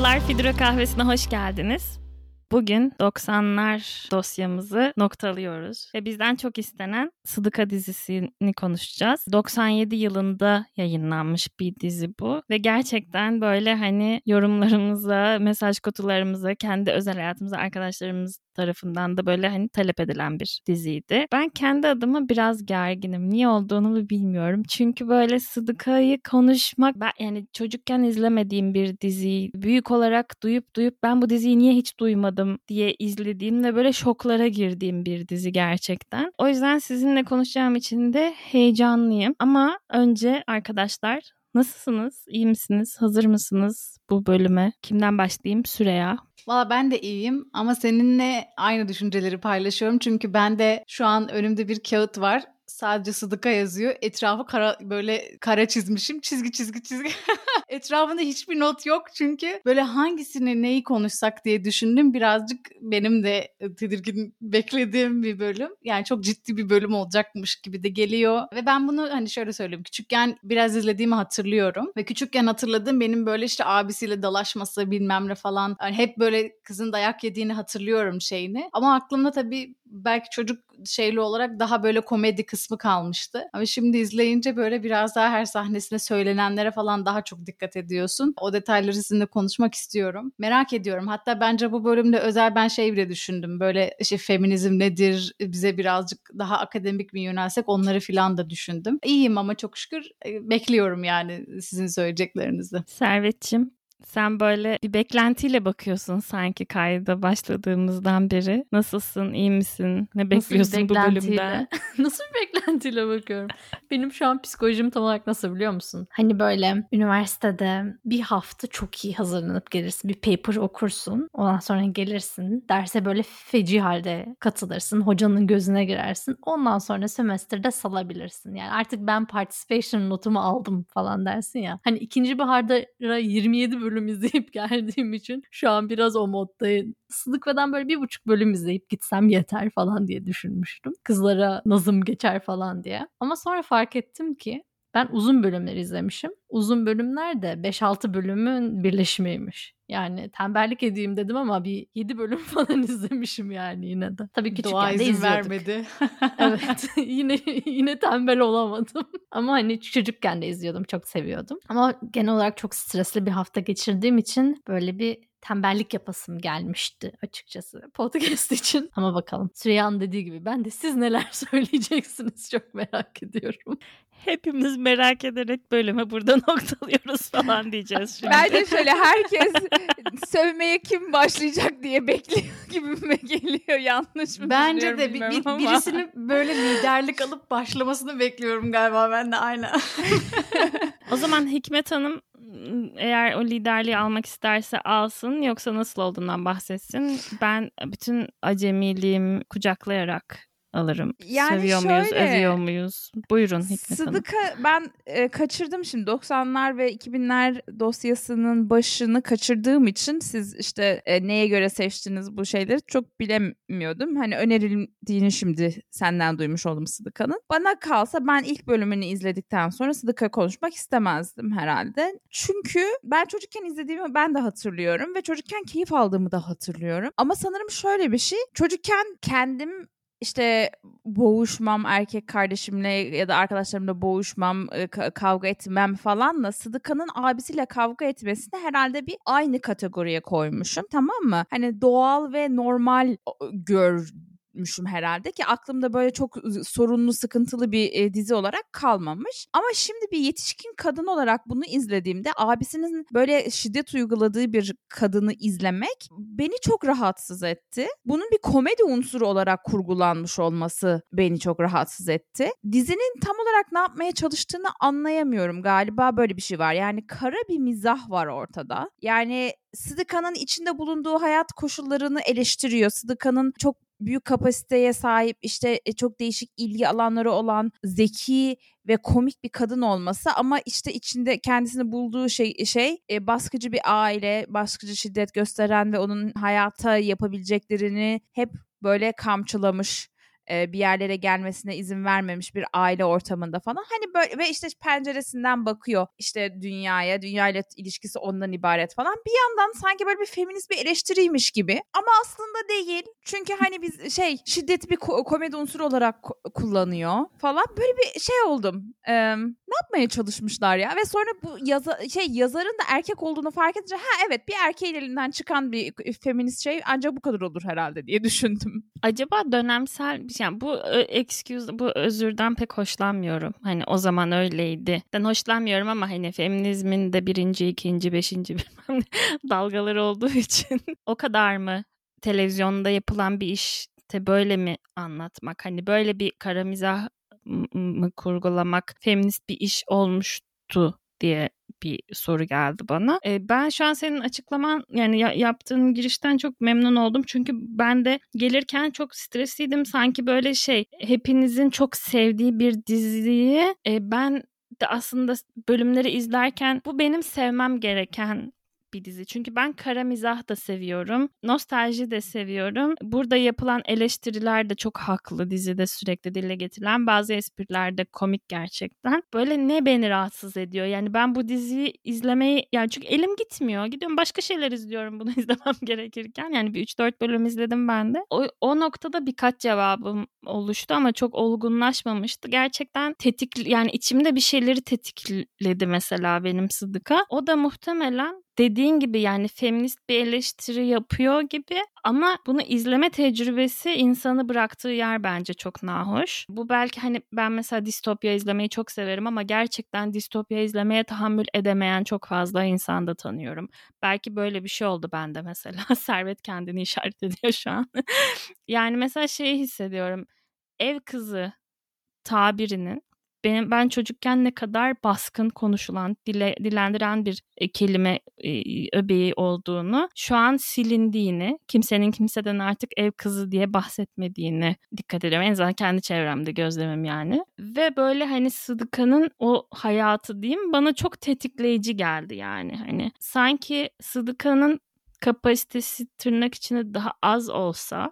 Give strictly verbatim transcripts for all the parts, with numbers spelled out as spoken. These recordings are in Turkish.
Merhabalar, Fidro Kahvesi'ne hoş geldiniz. Bugün doksanlar dosyamızı noktalıyoruz ve bizden çok istenen Sıdıka dizisini konuşacağız. doksan yedi yılında yayınlanmış bir dizi bu ve gerçekten böyle hani yorumlarımıza, mesaj kutularımıza, kendi özel hayatımıza, arkadaşlarımız tarafından da böyle hani talep edilen bir diziydi. Ben kendi adıma biraz gerginim. Niye olduğunu bilmiyorum. Çünkü böyle Sıdıka'yı konuşmak, ben yani çocukken izlemediğim bir diziyi büyük olarak duyup duyup ben bu diziyi niye hiç duymadım diye izlediğim ve böyle şoklara girdiğim bir dizi gerçekten. O yüzden sizinle konuşacağım için de heyecanlıyım. Ama önce arkadaşlar, nasılsınız? İyi misiniz? Hazır mısınız bu bölüme? Kimden başlayayım? Süreyya. Valla ben de iyiyim ama seninle aynı düşünceleri paylaşıyorum. Çünkü ben de şu an önümde bir kağıt var. Sadece Sıdıka yazıyor. Etrafı kara, böyle kara çizmişim. Çizgi çizgi çizgi. Etrafında hiçbir not yok çünkü böyle hangisini neyi konuşsak diye düşündüm. Birazcık benim de tedirgin beklediğim bir bölüm. Yani çok ciddi bir bölüm olacakmış gibi de geliyor. Ve ben bunu hani şöyle söyleyeyim. Küçükken biraz izlediğimi hatırlıyorum. Ve küçükken hatırladığım benim böyle işte abisiyle dalaşması bilmem ne falan. Yani hep böyle kızın dayak yediğini hatırlıyorum şeyini. Ama aklımda tabii belki çocuk şeyli olarak daha böyle komedi kısmı kalmıştı. Ama şimdi izleyince böyle biraz daha her sahnesine söylenenlere falan daha çok dikkat ediyorsun. O detayları sizinle konuşmak istiyorum. Merak ediyorum. Hatta bence bu bölümde özel ben şey bile düşündüm. Böyle işte feminizm nedir? Bize birazcık daha akademik mi yönelsek onları falan da düşündüm. İyiyim ama çok şükür bekliyorum yani sizin söyleyeceklerinizi. Servetciğim, sen böyle bir beklentiyle bakıyorsun sanki kayda başladığımızdan beri. Nasılsın, iyi misin? Ne bekliyorsun bu bölümden? Nasıl bir beklentiyle bakıyorum? Benim şu an psikolojim tam olarak nasıl biliyor musun? Hani böyle üniversitede bir hafta çok iyi hazırlanıp gelirsin. Bir paper okursun. Ondan sonra gelirsin. Derse böyle feci halde katılırsın. Hocanın gözüne girersin. Ondan sonra sömestrde salabilirsin. Yani artık ben participation notumu aldım falan dersin ya. Hani ikinci baharda yirmi yedi bölüm izleyip geldiğim için şu an biraz o moddayım. Sıdıka'dan böyle bir buçuk bölüm izleyip gitsem yeter falan diye düşünmüştüm. Kızlara nazım geçer falan diye. Ama sonra fark ettim ki ben uzun bölümler izlemişim. Uzun bölümler de beş altı bölümün birleşimiymiş. Yani tembellik edeyim dedim ama bir yedi bölüm falan izlemişim yani yine de. Tabii küçükken de izliyorduk. vermedi. Evet, yine yine tembel olamadım. Ama hani çocukken de izliyordum, çok seviyordum. Ama genel olarak çok stresli bir hafta geçirdiğim için böyle bir tembellik yapasım gelmişti açıkçası podcast için. Ama bakalım, Süreyya'nın dediği gibi ben de siz neler söyleyeceksiniz çok merak ediyorum. Hepimiz merak ederek bölümü burada noktalıyoruz falan diyeceğiz şimdi. Bence şöyle herkes sövmeye kim başlayacak diye bekliyor gibime geliyor. Yanlış mı Bence de bir, bir, ama. birisinin böyle liderlik alıp başlamasını bekliyorum galiba ben de aynen. O zaman Hikmet Hanım eğer o liderliği almak isterse alsın, yoksa nasıl olduğundan bahsetsin. Ben bütün acemiliğimi kucaklayarak alırım. Yani Seviyor şöyle, muyuz, eziyor muyuz? Buyurun Hikmet Hanım. Sıdıka ben e, kaçırdım şimdi doksanlar ve iki binler dosyasının başını kaçırdığım için siz işte e, neye göre seçtiniz bu şeyleri çok bilemiyordum. Hani önerildiğini şimdi senden duymuş oldum Sıdıka'nın. Bana kalsa ben ilk bölümünü izledikten sonra Sıdıka konuşmak istemezdim herhalde. Çünkü ben çocukken izlediğimi ben de hatırlıyorum ve çocukken keyif aldığımı da hatırlıyorum. Ama sanırım şöyle bir şey, çocukken kendim İşte boğuşmam, erkek kardeşimle ya da arkadaşlarımla boğuşmam, kavga etmem falanla Sıdıka'nın abisiyle kavga etmesini herhalde bir aynı kategoriye koymuşum, tamam mı? Hani doğal ve normal gör müşüm herhalde ki aklımda böyle çok sorunlu, sıkıntılı bir e, dizi olarak kalmamış. Ama şimdi bir yetişkin kadın olarak bunu izlediğimde abisinin böyle şiddet uyguladığı bir kadını izlemek beni çok rahatsız etti. Bunun bir komedi unsuru olarak kurgulanmış olması beni çok rahatsız etti. Dizinin tam olarak ne yapmaya çalıştığını anlayamıyorum. Galiba böyle bir şey var. Yani kara bir mizah var ortada. Yani Sıdıka'nın içinde bulunduğu hayat koşullarını eleştiriyor. Sıdıka'nın çok büyük kapasiteye sahip, işte çok değişik ilgi alanları olan, zeki ve komik bir kadın olması, ama işte içinde kendisini bulduğu şey şey e, baskıcı bir aile, baskıcı şiddet gösteren ve onun hayata yapabileceklerini hep böyle kamçılamış e, bir yerlere gelmesine izin vermemiş bir aile ortamında falan. Hani böyle ve işte penceresinden bakıyor işte dünyaya, dünyayla ilişkisi ondan ibaret falan. Bir yandan sanki böyle bir feminist bir eleştiriymiş gibi ama aslında değil. Çünkü hani biz şey şiddeti bir ko- komedi unsuru olarak ko- kullanıyor falan. Böyle bir şey oldum. Ee, ne yapmaya çalışmışlar ya? Ve sonra bu yaza şey yazarın da erkek olduğunu fark edince ha evet bir erkeğin elinden çıkan bir feminist şey ancak bu kadar olur herhalde diye düşündüm. Acaba dönemsel bir şey, yani bu excuse, bu özürden pek hoşlanmıyorum. Hani o zaman öyleydi. Ben hoşlanmıyorum ama hani feminizmin de birinci, ikinci, beşinci bilmem ne dalgaları olduğu için o kadar mı televizyonda yapılan bir işte böyle mi anlatmak? Hani böyle bir kara mizah mı kurgulamak feminist bir iş olmuştu diye bir soru geldi bana. Ee, ben şu an senin açıklaman, yani ya, yaptığın girişten çok memnun oldum. Çünkü ben de gelirken çok stresliydim. Sanki böyle şey, hepinizin çok sevdiği bir diziyi e, ben de aslında bölümleri izlerken bu benim sevmem gereken bir dizi. Çünkü ben kara mizah da seviyorum. Nostalji de seviyorum. Burada yapılan eleştiriler de çok haklı. Dizide sürekli dile getirilen bazı espriler de komik gerçekten. Böyle ne beni rahatsız ediyor? Yani ben bu diziyi izlemeyi, yani çünkü elim gitmiyor. Gidiyorum başka şeyler izliyorum bunu izlemem gerekirken. Yani bir üç dört bölüm izledim ben de. O, o noktada birkaç cevabım oluştu ama çok olgunlaşmamıştı. Gerçekten tetik, yani içimde bir şeyleri tetikledi mesela benim Sıdıka. O da muhtemelen dediğin gibi yani feminist bir eleştiri yapıyor gibi ama bunu izleme tecrübesi insanı bıraktığı yer bence çok nahoş. Bu belki hani ben mesela distopya izlemeyi çok severim ama gerçekten distopya izlemeye tahammül edemeyen çok fazla insan da tanıyorum. Belki böyle bir şey oldu bende mesela. Servet kendini işaret ediyor şu an. Yani mesela şeyi hissediyorum. Ev kızı tabirinin benim ben çocukken ne kadar baskın konuşulan, dile, dilendiren bir e, kelime e, öbeği olduğunu, şu an silindiğini, kimsenin kimseden artık ev kızı diye bahsetmediğini dikkat ediyorum. En azından kendi çevremde gözlemim yani. Ve böyle hani Sıdıka'nın o hayatı diyeyim bana çok tetikleyici geldi yani. Hani sanki Sıdıka'nın kapasitesi tırnak içinde daha az olsa,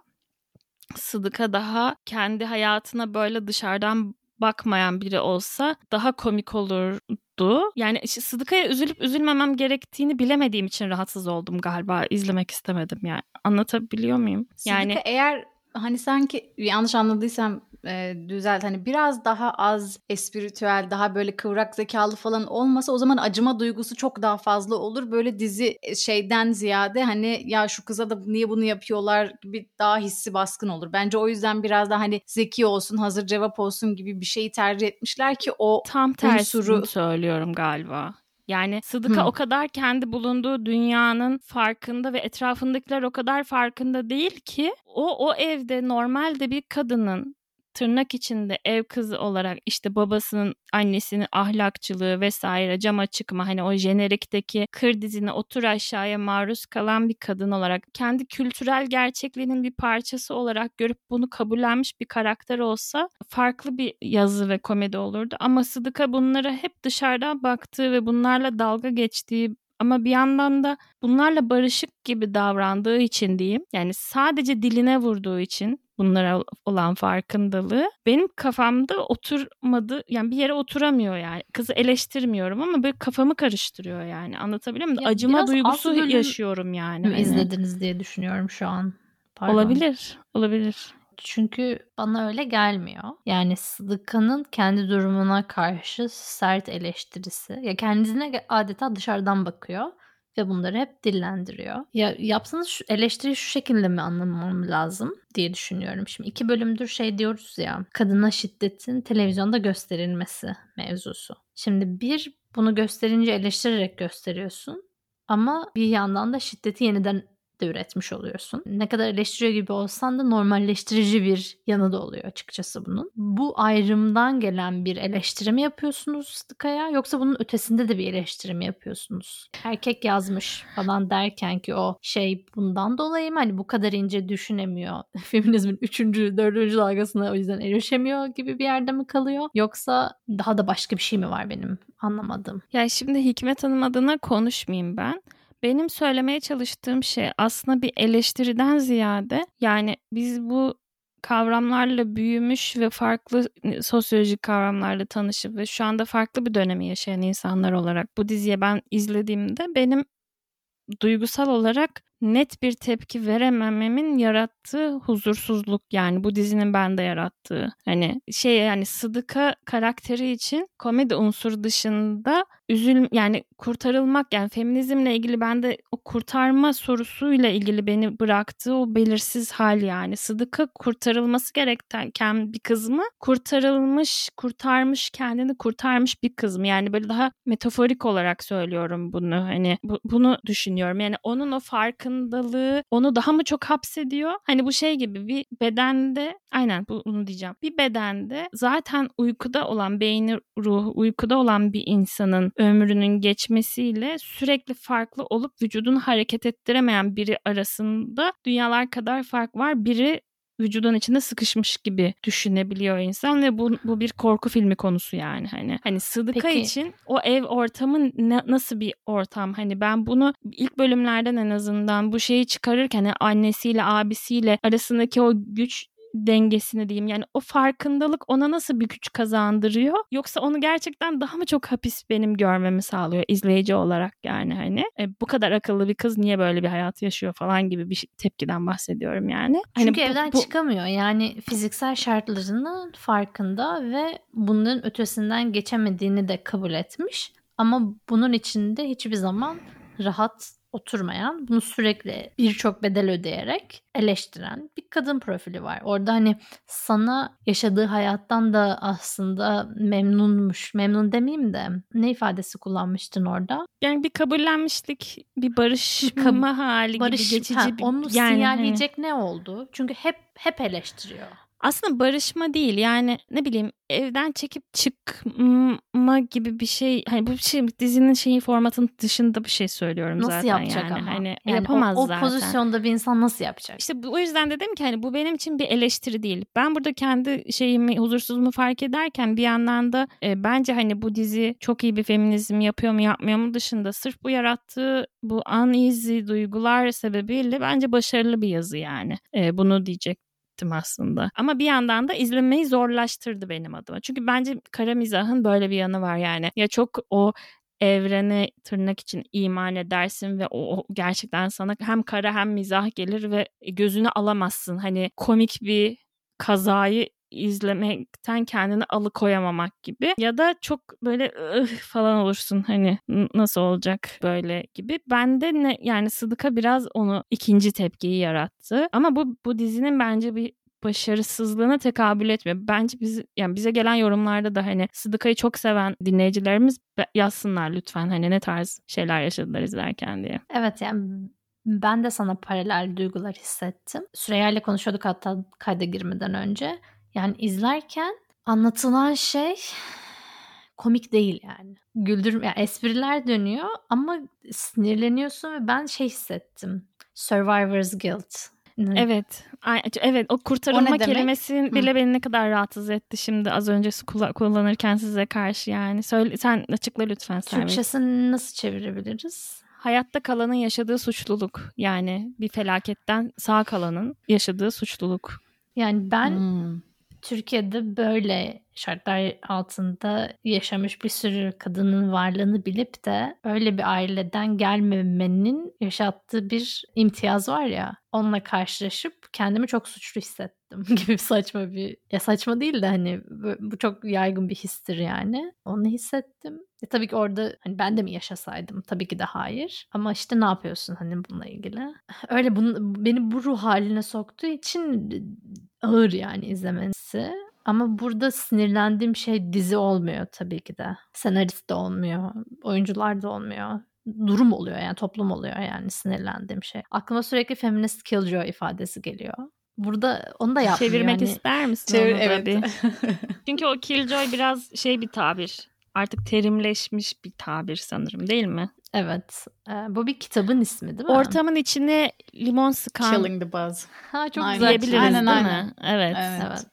Sıdıka daha kendi hayatına böyle dışarıdan bakmayan biri olsa daha komik olurdu. Yani işte Sıdıka'ya üzülüp üzülmemem gerektiğini bilemediğim için rahatsız oldum galiba. İzlemek istemedim yani. Anlatabiliyor muyum? Sıdıka Yani eğer hani sanki yanlış anladıysam e, düzelt, hani biraz daha az espritüel, daha böyle kıvrak zekalı falan olmasa o zaman acıma duygusu çok daha fazla olur. Böyle dizi şeyden ziyade hani ya şu kıza da niye bunu yapıyorlar gibi daha hissi baskın olur. Bence o yüzden biraz daha hani zeki olsun, hazır cevap olsun gibi bir şeyi tercih etmişler ki o tam tersini unsuru... söylüyorum galiba. Yani Sıdıka Hmm. o kadar kendi bulunduğu dünyanın farkında ve etrafındakiler o kadar farkında değil ki o o evde normalde bir kadının tırnak içinde ev kızı olarak işte babasının, annesinin ahlakçılığı vesaire, cama çıkma, hani o jenerikteki kır dizine otur aşağıya maruz kalan bir kadın olarak kendi kültürel gerçekliğinin bir parçası olarak görüp bunu kabullenmiş bir karakter olsa farklı bir yazı ve komedi olurdu. Ama Sıdıka bunlara hep dışarıdan baktığı ve bunlarla dalga geçtiği ama bir yandan da bunlarla barışık gibi davrandığı için diyeyim, yani sadece diline vurduğu için bunlara olan farkındalığı benim kafamda oturmadı, yani bir yere oturamıyor yani. Kızı eleştirmiyorum ama böyle kafamı karıştırıyor yani. Anlatabiliyor muyum? Ya Acıma biraz duygusu az bölüm yaşıyorum yani. mi Hani. izlediniz diye düşünüyorum şu an. Pardon. Olabilir, olabilir. Çünkü bana öyle gelmiyor. Yani Sıdıka'nın kendi durumuna karşı sert eleştirisi. Ya kendisine adeta dışarıdan bakıyor ve bunları hep dillendiriyor. Ya yapsanız şu eleştiriyi şu şekilde mi anlamam lazım diye düşünüyorum. Şimdi iki bölümdür şey diyoruz ya, kadına şiddetin televizyonda gösterilmesi mevzusu. Şimdi bir, bunu gösterince eleştirerek gösteriyorsun ama bir yandan da şiddeti yeniden de üretmiş oluyorsun. Ne kadar eleştiriyor gibi olsan da normalleştirici bir yanı da oluyor açıkçası bunun. Bu ayrımdan gelen bir eleştiri mi yapıyorsunuz Sıdıka'ya, yoksa bunun ötesinde de bir eleştiri mi yapıyorsunuz? Erkek yazmış falan derken ki o şey bundan dolayı mı, hani bu kadar ince düşünemiyor, feminizmin üçüncü, dördüncü dalgasına o yüzden erişemiyor gibi bir yerde mi kalıyor? Yoksa daha da başka bir şey mi var benim anlamadığım? Ya şimdi Hikmet Hanım adına konuşmayayım ben. Benim söylemeye çalıştığım şey aslında bir eleştiriden ziyade, yani biz bu kavramlarla büyümüş ve farklı sosyolojik kavramlarla tanışıp ve şu anda farklı bir dönemi yaşayan insanlar olarak bu diziye ben izlediğimde benim duygusal olarak net bir tepki veremememin yarattığı huzursuzluk, yani bu dizinin bende yarattığı. Hani şey, yani Sıdıka karakteri için komedi unsuru dışında üzül yani kurtarılmak, yani feminizmle ilgili bende o kurtarma sorusuyla ilgili beni bıraktığı o belirsiz hal, yani Sıdıka kurtarılması gereken bir kız mı? Kurtarılmış, kurtarmış, kendini kurtarmış bir kız mı? Yani böyle daha metaforik olarak söylüyorum bunu. Hani bu, bunu düşünüyorum. Yani onun o farkındalığı onu daha mı çok hapsediyor? Hani bu şey gibi, bir bedende, aynen bunu diyeceğim. Bir bedende zaten uykuda olan, beyni, ruhu uykuda olan bir insanın ömrünün geçmesiyle sürekli farklı olup vücudunu hareket ettiremeyen biri arasında dünyalar kadar fark var. Biri vücudun içinde sıkışmış gibi düşünebiliyor insan ve bu, bu bir korku filmi konusu yani. Hani hani Sıdıka Peki. için o ev ortamı ne, nasıl bir ortam? Hani ben bunu ilk bölümlerden en azından bu şeyi çıkarırken, hani annesiyle abisiyle arasındaki o güç dengesini diyeyim, yani o farkındalık ona nasıl bir güç kazandırıyor, yoksa onu gerçekten daha mı çok hapis benim görmemi sağlıyor izleyici olarak, yani hani e, bu kadar akıllı bir kız niye böyle bir hayat yaşıyor falan gibi bir tepkiden bahsediyorum yani. Çünkü hani bu, evden bu... çıkamıyor, yani fiziksel şartlarının farkında ve bunların ötesinden geçemediğini de kabul etmiş ama bunun içinde hiçbir zaman rahat oturmayan, bunu sürekli birçok bedel ödeyerek eleştiren bir kadın profili var. Orada hani sana yaşadığı hayattan da aslında memnunmuş. Memnun demeyeyim de ne ifadesi kullanmıştın orada? Yani bir kabullenmişlik, bir barışma Kab- hali Barış, gibi geçici ha, bir, onu yani sinyalleyecek hani... ne oldu? Çünkü hep hep eleştiriyor. Aslında barışma değil, yani ne bileyim, evden çekip çıkma gibi bir şey. Hani bu şey dizinin şeyi, formatın dışında bir şey söylüyorum nasıl zaten. yapacak yani. ama? Hani Yani yapamaz o, o zaten. pozisyonda bir insan nasıl yapacak? İşte bu, o yüzden dedim ki hani bu benim için bir eleştiri değil. Ben burada kendi şeyimi, huzursuzluğumu fark ederken bir yandan da e, bence hani bu dizi çok iyi bir feminizm yapıyor mu yapmıyor mu dışında sırf bu yarattığı bu uneasy duygular sebebiyle bence başarılı bir yazı yani. E, bunu diyecek aslında. Ama bir yandan da izlemeyi zorlaştırdı benim adıma. Çünkü bence kara mizahın böyle bir yanı var yani. Ya çok o evrene tırnak için iman edersin ve o, o gerçekten sana hem kara hem mizah gelir ve gözünü alamazsın. Hani komik bir kazayı izlemekten kendini alıkoyamamak gibi, ya da çok böyle ıh falan olursun, hani nasıl olacak böyle gibi. Bende ne yani, Sıdıka biraz onu, ikinci tepkiyi yarattı. Ama bu bu dizinin bence bir başarısızlığına tekabül etmiyor. Bence biz, yani bize gelen yorumlarda da hani Sıdıka'yı çok seven dinleyicilerimiz yazsınlar lütfen, hani ne tarz şeyler yaşadılar izlerken diye. Evet, yani ben de sana paralel duygular hissettim. Süreyya ile konuşuyorduk hatta kayda girmeden önce. Yani izlerken anlatılan şey komik değil yani. Güldürüm, yani espriler dönüyor ama sinirleniyorsun ve ben şey hissettim. Survivor's Guilt. Evet. Evet, o kurtarılma o kelimesi bile Hı. beni ne kadar rahatsız etti şimdi az önce kullanırken size karşı yani. Söyle, sen açıkla lütfen Servet. Türkçesini nasıl çevirebiliriz? Hayatta kalanın yaşadığı suçluluk. Yani bir felaketten sağ kalanın yaşadığı suçluluk. Yani ben Hmm. Türkiye'de böyle şartlar altında yaşamış bir sürü kadının varlığını bilip de öyle bir aileden gelmemenin yaşattığı bir imtiyaz var ya, onunla karşılaşıp kendimi çok suçlu hissettim gibi saçma bir, ya saçma değil de hani bu çok yaygın bir histir yani. Onu hissettim. E tabii ki orada hani ben de mi yaşasaydım? Tabii ki de hayır. Ama işte ne yapıyorsun hani bununla ilgili? Öyle bunu, beni bu ruh haline soktuğu için ağır yani izlemesi. Ama burada sinirlendiğim şey dizi olmuyor tabii ki de. Senarist de olmuyor. Oyuncular da olmuyor. Durum oluyor yani, toplum oluyor yani sinirlendiğim şey. Aklıma sürekli feminist killjoy ifadesi geliyor. Burada onu da yapmıyor. Çevirmek yani... ister misin Çevir, onu da evet. bir? Çünkü o killjoy biraz şey bir tabir. Artık terimleşmiş bir tabir sanırım, değil mi? Evet. Ee, bu bir kitabın ismi değil mi? Ortamın içine limon sıkan. Killing the Buzz. Ha, çok Aynen. güzel diyebiliriz aynen, değil aynen. mi? Evet. Evet. Evet.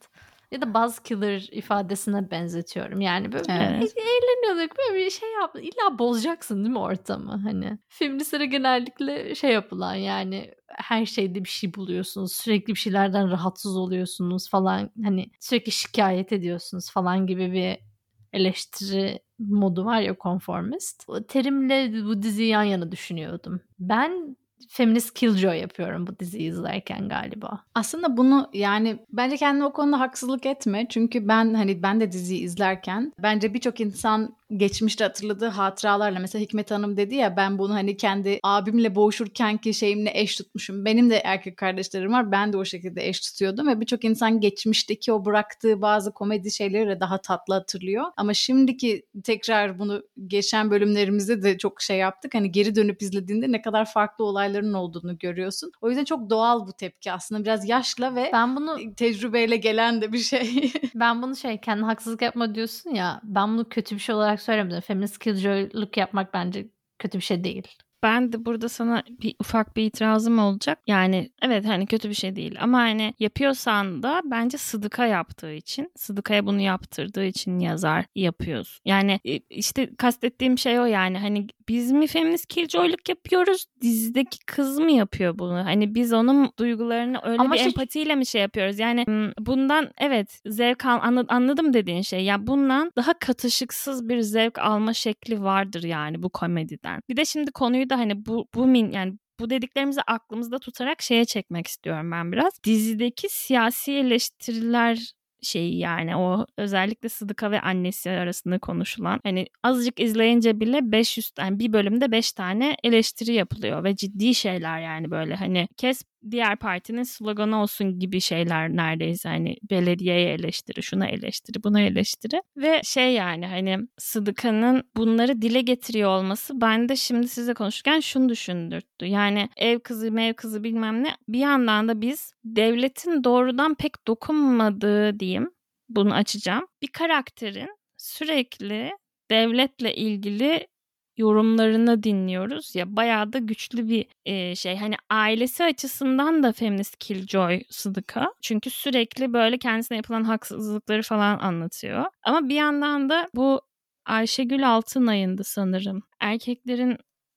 Ya da buzzkiller ifadesine benzetiyorum. Yani böyle Evet. e- eğleniyorduk, böyle bir şey yap. İlla bozacaksın değil mi ortamı? Hani feministlere genellikle şey yapılan, yani her şeyde bir şey buluyorsunuz. Sürekli bir şeylerden rahatsız oluyorsunuz falan. Hani sürekli şikayet ediyorsunuz falan gibi bir eleştiri modu var ya, konformist. O terimle bu diziyi yan yana düşünüyordum. Ben feminist killjoy yapıyorum bu diziyi izlerken galiba. Aslında bunu, yani bence kendine o konuda haksızlık etme. Çünkü ben hani ben de diziyi izlerken bence birçok insan geçmişte hatırladığı hatıralarla, mesela Hikmet Hanım dedi ya, ben bunu hani kendi abimle boğuşurkenki şeyimle eş tutmuşum. Benim de erkek kardeşlerim var. Ben de o şekilde eş tutuyordum ve birçok insan geçmişteki o bıraktığı bazı komedi şeyleri daha tatlı hatırlıyor. Ama şimdiki tekrar bunu geçen bölümlerimizde de çok şey yaptık. Hani geri dönüp izlediğinde ne kadar farklı olayların olduğunu görüyorsun. O yüzden çok doğal bu tepki aslında. Biraz yaşla ve Ben bunu tecrübeyle gelen de bir şey. ben bunu şey, kendine haksızlık yapma diyorsun ya, ben bunu kötü bir şey olarak söylemedim. Feminist killjoyluk yapmak bence kötü bir şey değil. Ben de burada sana bir ufak bir itirazım olacak. Yani evet, hani kötü bir şey değil ama hani yapıyorsan da bence Sıdıka yaptığı için, Sıdıka'ya bunu yaptırdığı için yazar yapıyoruz. Yani işte kastettiğim şey o, yani hani biz mi feminist killjoyluk yapıyoruz, dizideki kız mı yapıyor bunu? Hani biz onun duygularını öyle Ama bir şey- empatiyle mi şey yapıyoruz? Yani bundan evet zevk al, anladım dediğin şey. Ya bundan daha katışıksız bir zevk alma şekli vardır yani bu komediden. Bir de şimdi konuyu da hani bu bu min yani bu dediklerimizi aklımızda tutarak şeye çekmek istiyorum ben biraz. Dizideki siyasi eleştiriler şeyi, yani o özellikle Sıdıka ve annesi arasında konuşulan, hani azıcık izleyince bile beş yüz yani bir bölümde beş tane eleştiri yapılıyor ve ciddi şeyler, yani böyle hani kes diğer partinin sloganı olsun gibi şeyler neredeyse, hani belediyeye eleştiri, şuna eleştiri, buna eleştiri ve şey, yani hani Sıdıka'nın bunları dile getiriyor olması bende şimdi size konuşurken şunu düşündürttü. Yani ev kızı mev kızı bilmem ne, bir yandan da biz devletin doğrudan pek dokunmadığı diyeyim, bunu açacağım, bir karakterin sürekli devletle ilgili yorumlarını dinliyoruz ya, bayağı da güçlü bir e, şey. Hani ailesi açısından da feminist killjoy Sıdıka. Çünkü sürekli böyle kendisine yapılan haksızlıkları falan anlatıyor. Ama bir yandan da bu Ayşegül Altınay'ındı sanırım, erkeklerin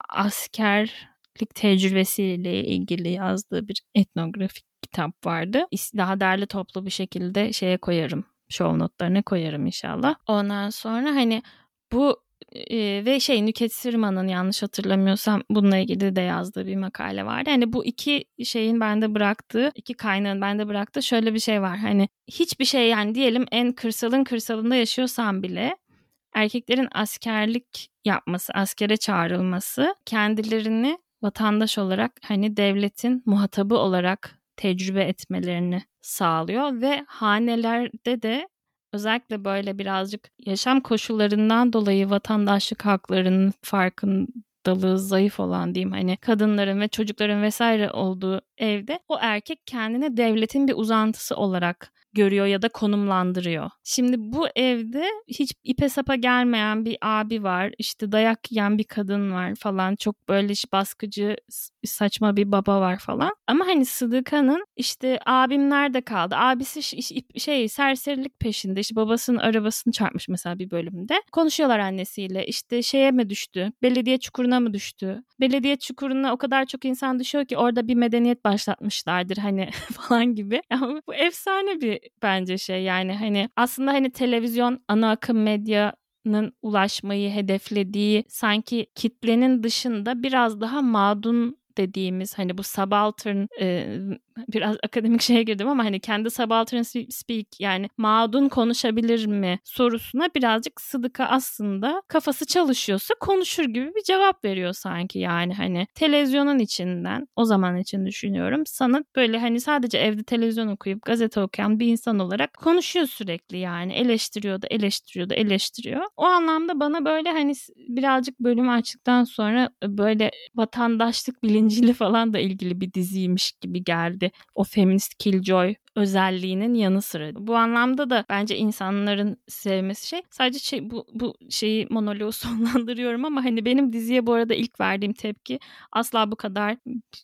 askerlik tecrübesiyle ilgili yazdığı bir etnografik kitap vardı. Daha derli toplu bir şekilde şeye koyarım, show notlarına koyarım inşallah. Ondan sonra hani bu Ee, ve şey, Nüket Sırman'ın yanlış hatırlamıyorsam bununla ilgili de yazdığı bir makale vardı. Hani bu iki şeyin bende bıraktığı, iki kaynağın bende bıraktığı şöyle bir şey var. Hani hiçbir şey, yani diyelim en kırsalın kırsalında yaşıyorsan bile erkeklerin askerlik yapması, askere çağrılması kendilerini vatandaş olarak hani devletin muhatabı olarak tecrübe etmelerini sağlıyor ve hanelerde de özellikle böyle birazcık yaşam koşullarından dolayı vatandaşlık haklarının farkındalığı zayıf olan diyeyim, hani kadınların ve çocukların vesaire olduğu evde o erkek kendini devletin bir uzantısı olarak görüyor ya da konumlandırıyor. Şimdi bu evde hiç ipe sapa gelmeyen bir abi var, işte dayak yiyen bir kadın var falan, çok böyle baskıcı saçma bir baba var falan. Ama hani Sıdıka'nın işte abim nerede kaldı? Abisi şey serserilik peşinde, işte babasının arabasını çarpmış mesela bir bölümde. Konuşuyorlar annesiyle, işte şeye mi düştü? Belediye çukuruna mı düştü? Belediye çukuruna o kadar çok insan düşüyor ki orada bir medeniyet başlatmışlardır hani falan gibi. Ama bu efsane bir bence şey, yani hani aslında hani televizyon ana akım medyanın ulaşmayı hedeflediği sanki kitlenin dışında biraz daha mağdun dediğimiz, hani bu subaltern e, biraz akademik şeye girdim ama hani kendi subaltern speak, yani mağdun konuşabilir mi sorusuna birazcık Sıdıka aslında kafası çalışıyorsa konuşur gibi bir cevap veriyor sanki. Yani hani televizyonun içinden, o zaman için düşünüyorum, sana böyle hani sadece evde televizyon okuyup gazete okuyan bir insan olarak konuşuyor sürekli, yani eleştiriyor da eleştiriyor da eleştiriyor. O anlamda bana böyle hani birazcık bölümü açtıktan sonra böyle vatandaşlık bilinciyle falan da ilgili bir diziymiş gibi geldi. O feminist killjoy özelliğinin yanı sıra. Bu anlamda da bence insanların sevmesi şey. Sadece şey, bu, bu şeyi monoloğu sonlandırıyorum ama hani benim diziye bu arada ilk verdiğim tepki asla bu kadar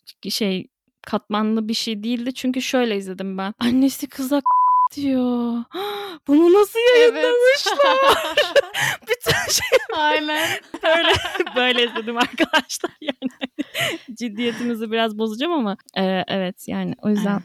şey katmanlı bir şey değildi. Çünkü şöyle izledim ben. Annesi kıza diyor. arkadaşlar. Bütün şey Aynen. böyle böyle izledim arkadaşlar yani. Ciddiyetimizi biraz bozacağım ama e, evet yani o yüzden.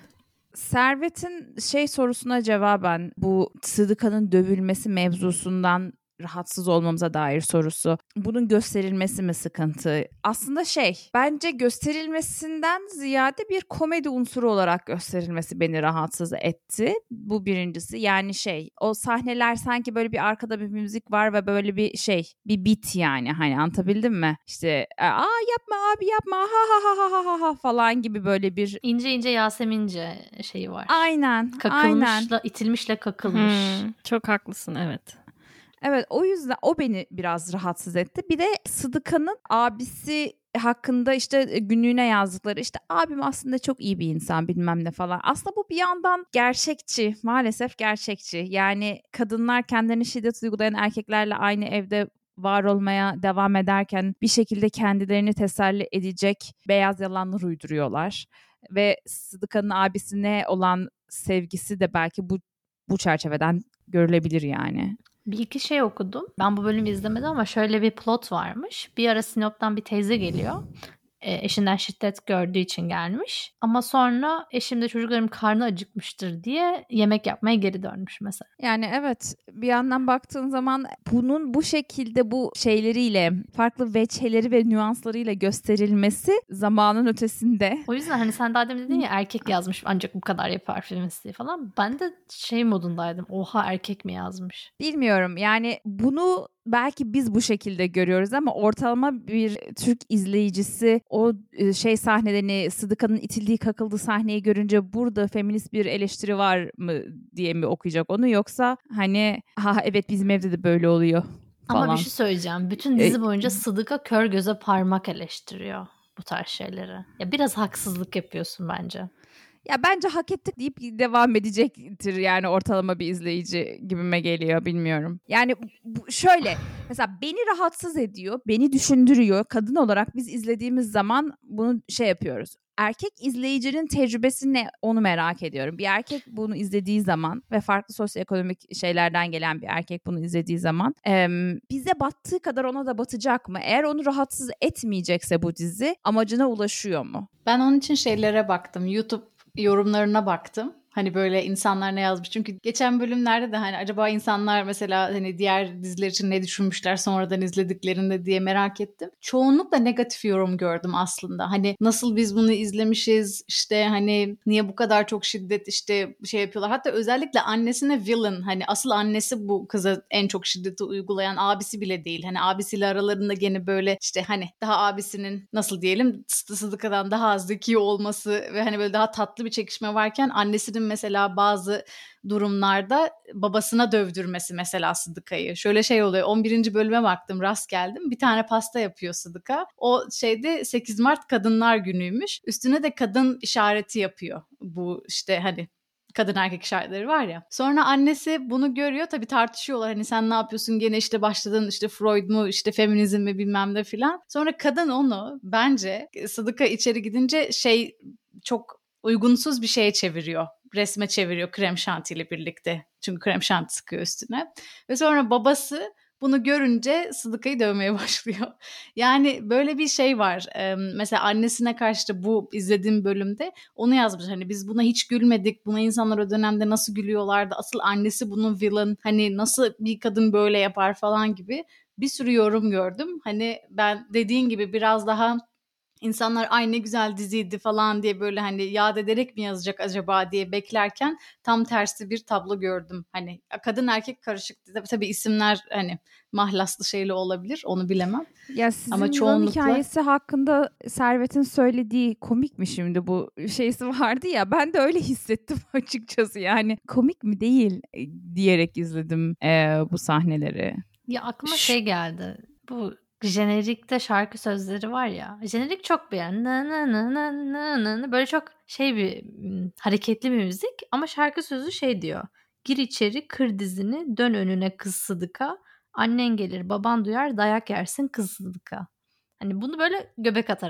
Servet'in şey sorusuna cevaben bu Sıdıka'nın dövülmesi mevzusundan rahatsız olmamıza dair sorusu. Bunun gösterilmesi mi sıkıntı? Aslında şey, bence gösterilmesinden ziyade bir komedi unsuru olarak gösterilmesi beni rahatsız etti. Bu birincisi. Yani şey, o sahneler sanki böyle bir arkada bir müzik var ve böyle bir şey, bir beat yani, hani anlatabildim mi? İşte aa yapma abi yapma ha ha ha ha ha ha falan gibi böyle bir İnce ince Yasemince şeyi var. aynen, Kakılmışla, aynen. itilmişle kakılmış. Hmm, çok haklısın evet. Evet, o yüzden o beni biraz rahatsız etti. Bir de Sıdıka'nın abisi hakkında işte günlüğüne yazdıkları, işte abim aslında çok iyi bir insan bilmem ne falan. Aslında bu bir yandan gerçekçi, maalesef gerçekçi. Yani kadınlar kendilerine şiddet uygulayan erkeklerle aynı evde var olmaya devam ederken bir şekilde kendilerini teselli edecek beyaz yalanlar uyduruyorlar. Ve Sıdıka'nın abisine olan sevgisi de belki bu bu çerçeveden görülebilir yani. Bir iki şey okudum. Ben bu bölümü izlemedim ama şöyle bir plot varmış. Bir ara Sinop'tan bir teyze geliyor. E, eşinden şiddet gördüğü için gelmiş. Ama sonra eşim de çocuklarım karnı acıkmıştır diye yemek yapmaya geri dönmüş mesela. Yani evet, bir yandan baktığın zaman bunun bu şekilde bu şeyleriyle, farklı veçheleri ve nüanslarıyla gösterilmesi zamanın ötesinde. O yüzden hani sen daha demin dedin ya erkek yazmış ancak bu kadar yapar feministliği falan. Ben de şey modundaydım. Oha erkek mi yazmış? Bilmiyorum yani bunu belki biz bu şekilde görüyoruz ama ortalama bir Türk izleyicisi o şey sahnelerini, Sıdıka'nın itildiği kakıldığı sahneyi görünce burada feminist bir eleştiri var mı diye mi okuyacak onu, yoksa hani ha evet bizim evde de böyle oluyor falan. Ama bir şey söyleyeceğim. Bütün dizi boyunca Sıdıka kör göze parmak eleştiriyor bu tarz şeyleri. Ya biraz haksızlık yapıyorsun bence. Ya bence hak ettik deyip devam edecektir yani ortalama bir izleyici gibime geliyor, bilmiyorum. Yani bu, şöyle mesela beni rahatsız ediyor, beni düşündürüyor. Kadın olarak biz izlediğimiz zaman bunu şey yapıyoruz. Erkek izleyicinin tecrübesi ne onu merak ediyorum. Bir erkek bunu izlediği zaman ve farklı sosyoekonomik şeylerden gelen bir erkek bunu izlediği zaman e, bize battığı kadar ona da batacak mı? Eğer onu rahatsız etmeyecekse bu dizi amacına ulaşıyor mu? Ben onun için şeylere baktım. YouTube yorumlarına baktım. Hani böyle insanlar ne yazmış. Çünkü geçen bölümlerde de hani acaba insanlar mesela hani diğer diziler için ne düşünmüşler sonradan izlediklerinde diye merak ettim. Çoğunlukla negatif yorum gördüm aslında. Hani nasıl biz bunu izlemişiz, işte hani niye bu kadar çok şiddet işte şey yapıyorlar. Hatta özellikle annesine villain, hani asıl annesi bu kıza en çok şiddeti uygulayan, abisi bile değil. Hani abisiyle aralarında gene böyle işte hani daha abisinin nasıl diyelim Sıdıka'dan daha az zeki olması ve hani böyle daha tatlı bir çekişme varken annesinin mesela bazı durumlarda babasına dövdürmesi mesela Sıdıka'yı. Şöyle şey oluyor, on birinci bölüme baktım, rast geldim. Bir tane pasta yapıyor Sıdıka. O şeyde sekiz Mart Kadınlar Günü'ymüş. Üstüne de kadın işareti yapıyor. Bu işte hani kadın erkek işaretleri var ya. Sonra annesi bunu görüyor. Tabii tartışıyorlar. Hani sen ne yapıyorsun? Gene işte başladın işte Freud mu işte feminizm mi bilmem ne filan. Sonra kadın onu bence Sıdıka içeri gidince şey çok uygunsuz bir şeye çeviriyor. Resme çeviriyor krem şantiyle birlikte. Çünkü krem şanti sıkıyor üstüne. Ve sonra babası bunu görünce Sıdıka'yı dövmeye başlıyor. Yani böyle bir şey var. Ee, mesela annesine karşı da bu izlediğim bölümde onu yazmış. Hani biz buna hiç gülmedik. Buna insanlar o dönemde nasıl gülüyorlardı? Asıl annesi bunun villain. Hani nasıl bir kadın böyle yapar falan gibi bir sürü yorum gördüm. Hani ben dediğin gibi biraz daha İnsanlar ay ne güzel diziydi falan diye böyle hani yad ederek mi yazacak acaba diye beklerken tam tersi bir tablo gördüm. Hani kadın erkek karışık. Tabii, tabii isimler hani mahlaslı şeyli olabilir, onu bilemem. Ya sizin Ama yılan çoğunlukla hikayesi hakkında Servet'in söylediği komik mi şimdi, bu şeysi vardı ya, ben de öyle hissettim açıkçası, yani komik mi değil diyerek izledim e, bu sahneleri. Ya aklıma şey geldi. Bu jenerikte şarkı sözleri var ya. Jenerik çok beğen. Na na na na na na na. Böyle çok şey bir hareketli bir müzik ama şarkı sözü şey diyor. Gir içeri kır dizini dön önüne kız Sıdıka. Annen gelir baban duyar dayak yersin kız Sıdıka. Hani bunu böyle göbek atarak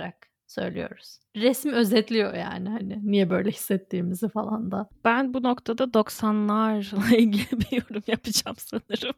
söylüyoruz. Resmi özetliyor yani hani niye böyle hissettiğimizi falan da. Ben bu noktada doksanlarla ilgili bir yorum yapacağım sanırım.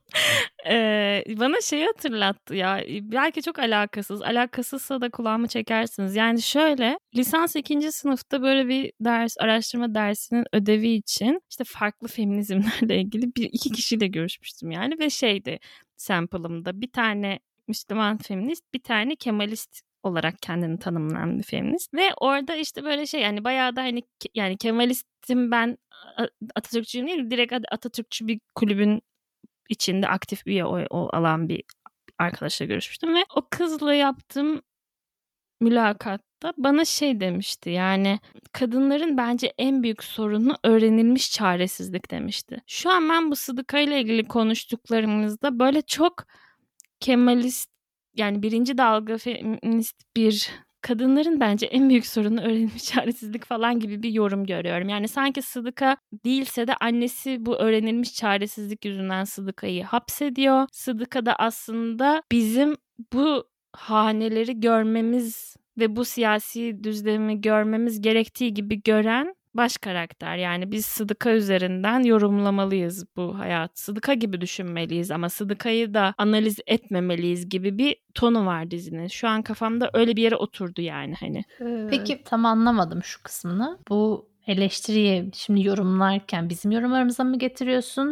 Ee, bana şeyi hatırlattı ya, belki çok alakasız, alakasızsa da kulağımı çekersiniz. Yani şöyle, lisans ikinci sınıfta böyle bir ders, araştırma dersinin ödevi için işte farklı feminizmlerle ilgili bir iki kişiyle görüşmüştüm yani ve şeydi sample'ımda bir tane Müslüman feminist, bir tane Kemalist olarak kendini tanımlayan bir feminist ve orada işte böyle şey yani bayağı da hani yani Kemalistim ben, Atatürkçüyüm değil, direkt Atatürkçü bir kulübün içinde aktif üye o, o alan bir arkadaşla görüşmüştüm ve o kızla yaptığım mülakatta bana şey demişti, yani kadınların bence en büyük sorunu öğrenilmiş çaresizlik demişti. Şu an ben bu Sıdıka ile ilgili konuştuklarımızda böyle çok Kemalist, yani birinci dalga feminist bir kadınların bence en büyük sorunu öğrenilmiş çaresizlik falan gibi bir yorum görüyorum. Yani sanki Sıdıka değilse de annesi bu öğrenilmiş çaresizlik yüzünden Sıdıka'yı hapsediyor. Sıdıka da aslında bizim bu haneleri görmemiz ve bu siyasi düzlemi görmemiz gerektiği gibi gören baş karakter. Yani biz Sıdıka üzerinden yorumlamalıyız bu hayat. Sıdıka gibi düşünmeliyiz ama Sıdıka'yı da analiz etmemeliyiz gibi bir tonu var dizinin. Şu an kafamda öyle bir yere oturdu yani hani. Peki tam anlamadım şu kısmını. Bu eleştiriyi şimdi yorumlarken bizim yorumlarımıza mı getiriyorsun?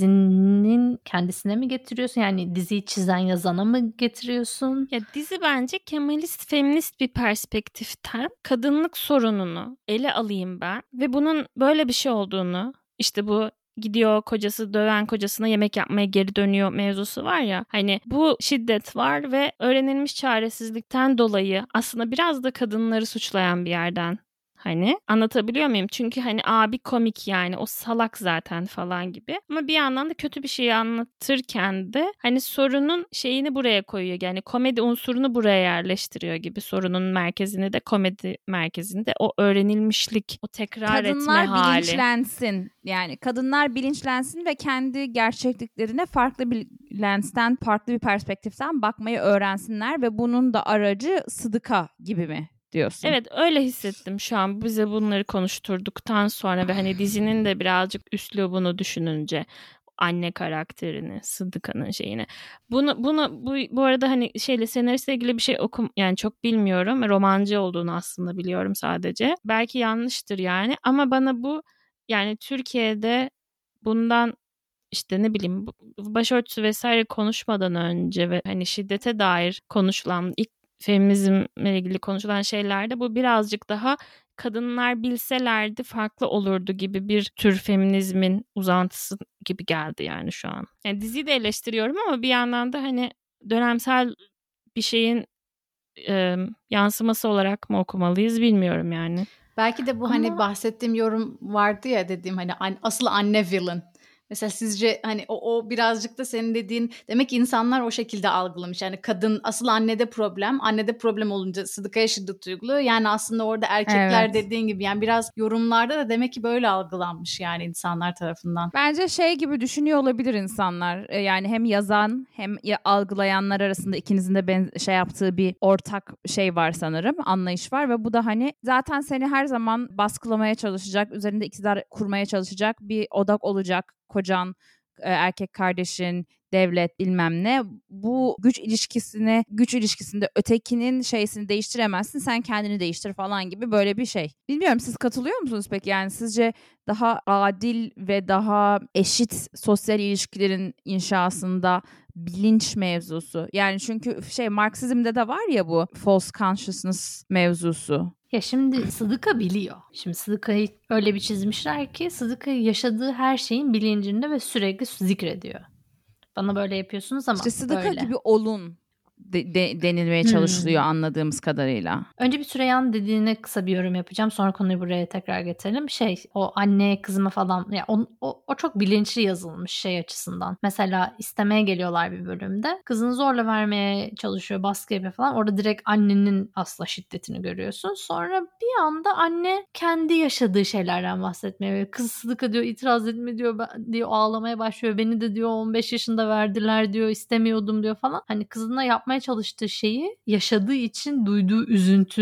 Dizinin kendisine mi getiriyorsun? Yani diziyi çizen yazana mı getiriyorsun? Ya dizi bence Kemalist, feminist bir perspektiften kadınlık sorununu ele alayım ben ve bunun böyle bir şey olduğunu, işte bu gidiyor kocası döven kocasına yemek yapmaya geri dönüyor mevzusu var ya, hani bu şiddet var ve öğrenilmiş çaresizlikten dolayı aslında biraz da kadınları suçlayan bir yerden. Hani anlatabiliyor muyum? Çünkü hani abi komik yani o salak zaten falan gibi. Ama bir yandan da kötü bir şeyi anlatırken de hani sorunun şeyini buraya koyuyor. Yani komedi unsurunu buraya yerleştiriyor gibi. Sorunun merkezini de komedi merkezini de o öğrenilmişlik, o tekrar Kadınlar etme hali. bilinçlensin. Yani kadınlar bilinçlensin ve kendi gerçekliklerine farklı bir lensten, farklı bir perspektiften bakmayı öğrensinler ve bunun da aracı Sıdıka gibi mi diyorsun? Evet, öyle hissettim şu an bize bunları konuşturduktan sonra ve hani dizinin de birazcık üslubunu düşününce, anne karakterini, Sıdıka'nın şeyini. Bunu bunu bu bu arada hani şeyle senaristle ilgili bir şey okum yani çok bilmiyorum. Romancı olduğunu aslında biliyorum sadece. Belki yanlıştır yani ama bana bu yani Türkiye'de bundan işte ne bileyim başörtüsü vesaire konuşmadan önce ve hani şiddete dair konuşulan ilk feminizmle ilgili konuşulan şeylerde bu birazcık daha kadınlar bilselerdi farklı olurdu gibi bir tür feminizmin uzantısı gibi geldi yani şu an. Yani diziyi de eleştiriyorum ama bir yandan da hani dönemsel bir şeyin e, yansıması olarak mı okumalıyız bilmiyorum yani. Belki de bu Ama... hani bahsettiğim yorum vardı ya, dediğim hani an, asıl anne villain. Mesela sizce hani o, o birazcık da senin dediğin, demek ki insanlar o şekilde algılamış. Yani kadın asıl annede problem, annede problem olunca Sıdıka'ya şiddet uyguluyor. Yani aslında orada erkekler Evet. dediğin gibi yani biraz yorumlarda da demek ki böyle algılanmış yani insanlar tarafından. Bence şey gibi düşünüyor olabilir insanlar. Ee, Yani hem yazan hem ya- algılayanlar arasında ikinizin de ben şey yaptığı bir ortak şey var sanırım. Anlayış var ve bu da hani zaten seni her zaman baskılamaya çalışacak, üzerinde iktidar kurmaya çalışacak bir odak olacak. Kocan, e, erkek kardeşin, devlet bilmem ne. Bu güç ilişkisini, güç ilişkisinde ötekinin şeysini değiştiremezsin. Sen kendini değiştir falan gibi böyle bir şey. Bilmiyorum, siz katılıyor musunuz peki? Yani sizce daha adil ve daha eşit sosyal ilişkilerin inşasında bilinç mevzusu. Yani çünkü şey Marksizmde de var ya bu false consciousness mevzusu. Ya şimdi Sıdıka biliyor. Şimdi Sıdıka'yı öyle bir çizmişler ki Sıdıka yaşadığı her şeyin bilincinde ve sürekli zikrediyor. Bana böyle yapıyorsunuz ama İşte Sıdıka böyle. gibi olun de, de, denilmeye Hmm. çalışılıyor anladığımız kadarıyla. Önce bir Süreyya'nın dediğine kısa bir yorum yapacağım. Sonra konuyu buraya tekrar getirelim. Şey, o anne kızıma falan ya o, o, o çok bilinçli yazılmış şey açısından. Mesela istemeye geliyorlar bir bölümde. Kızını zorla vermeye çalışıyor, baskı yapıyor falan. Orada direkt annenin asla şiddetini görüyorsun. Sonra bir anda anne kendi yaşadığı şeylerden bahsetmeye. Kız Sıdıka diyor itiraz etme diyor, ben, diyor ağlamaya başlıyor. Beni de diyor on beş yaşında verdiler diyor, istemiyordum diyor falan. Hani kızına yapmaya çalıştığı şeyi yaşadığı için duyduğu üzüntü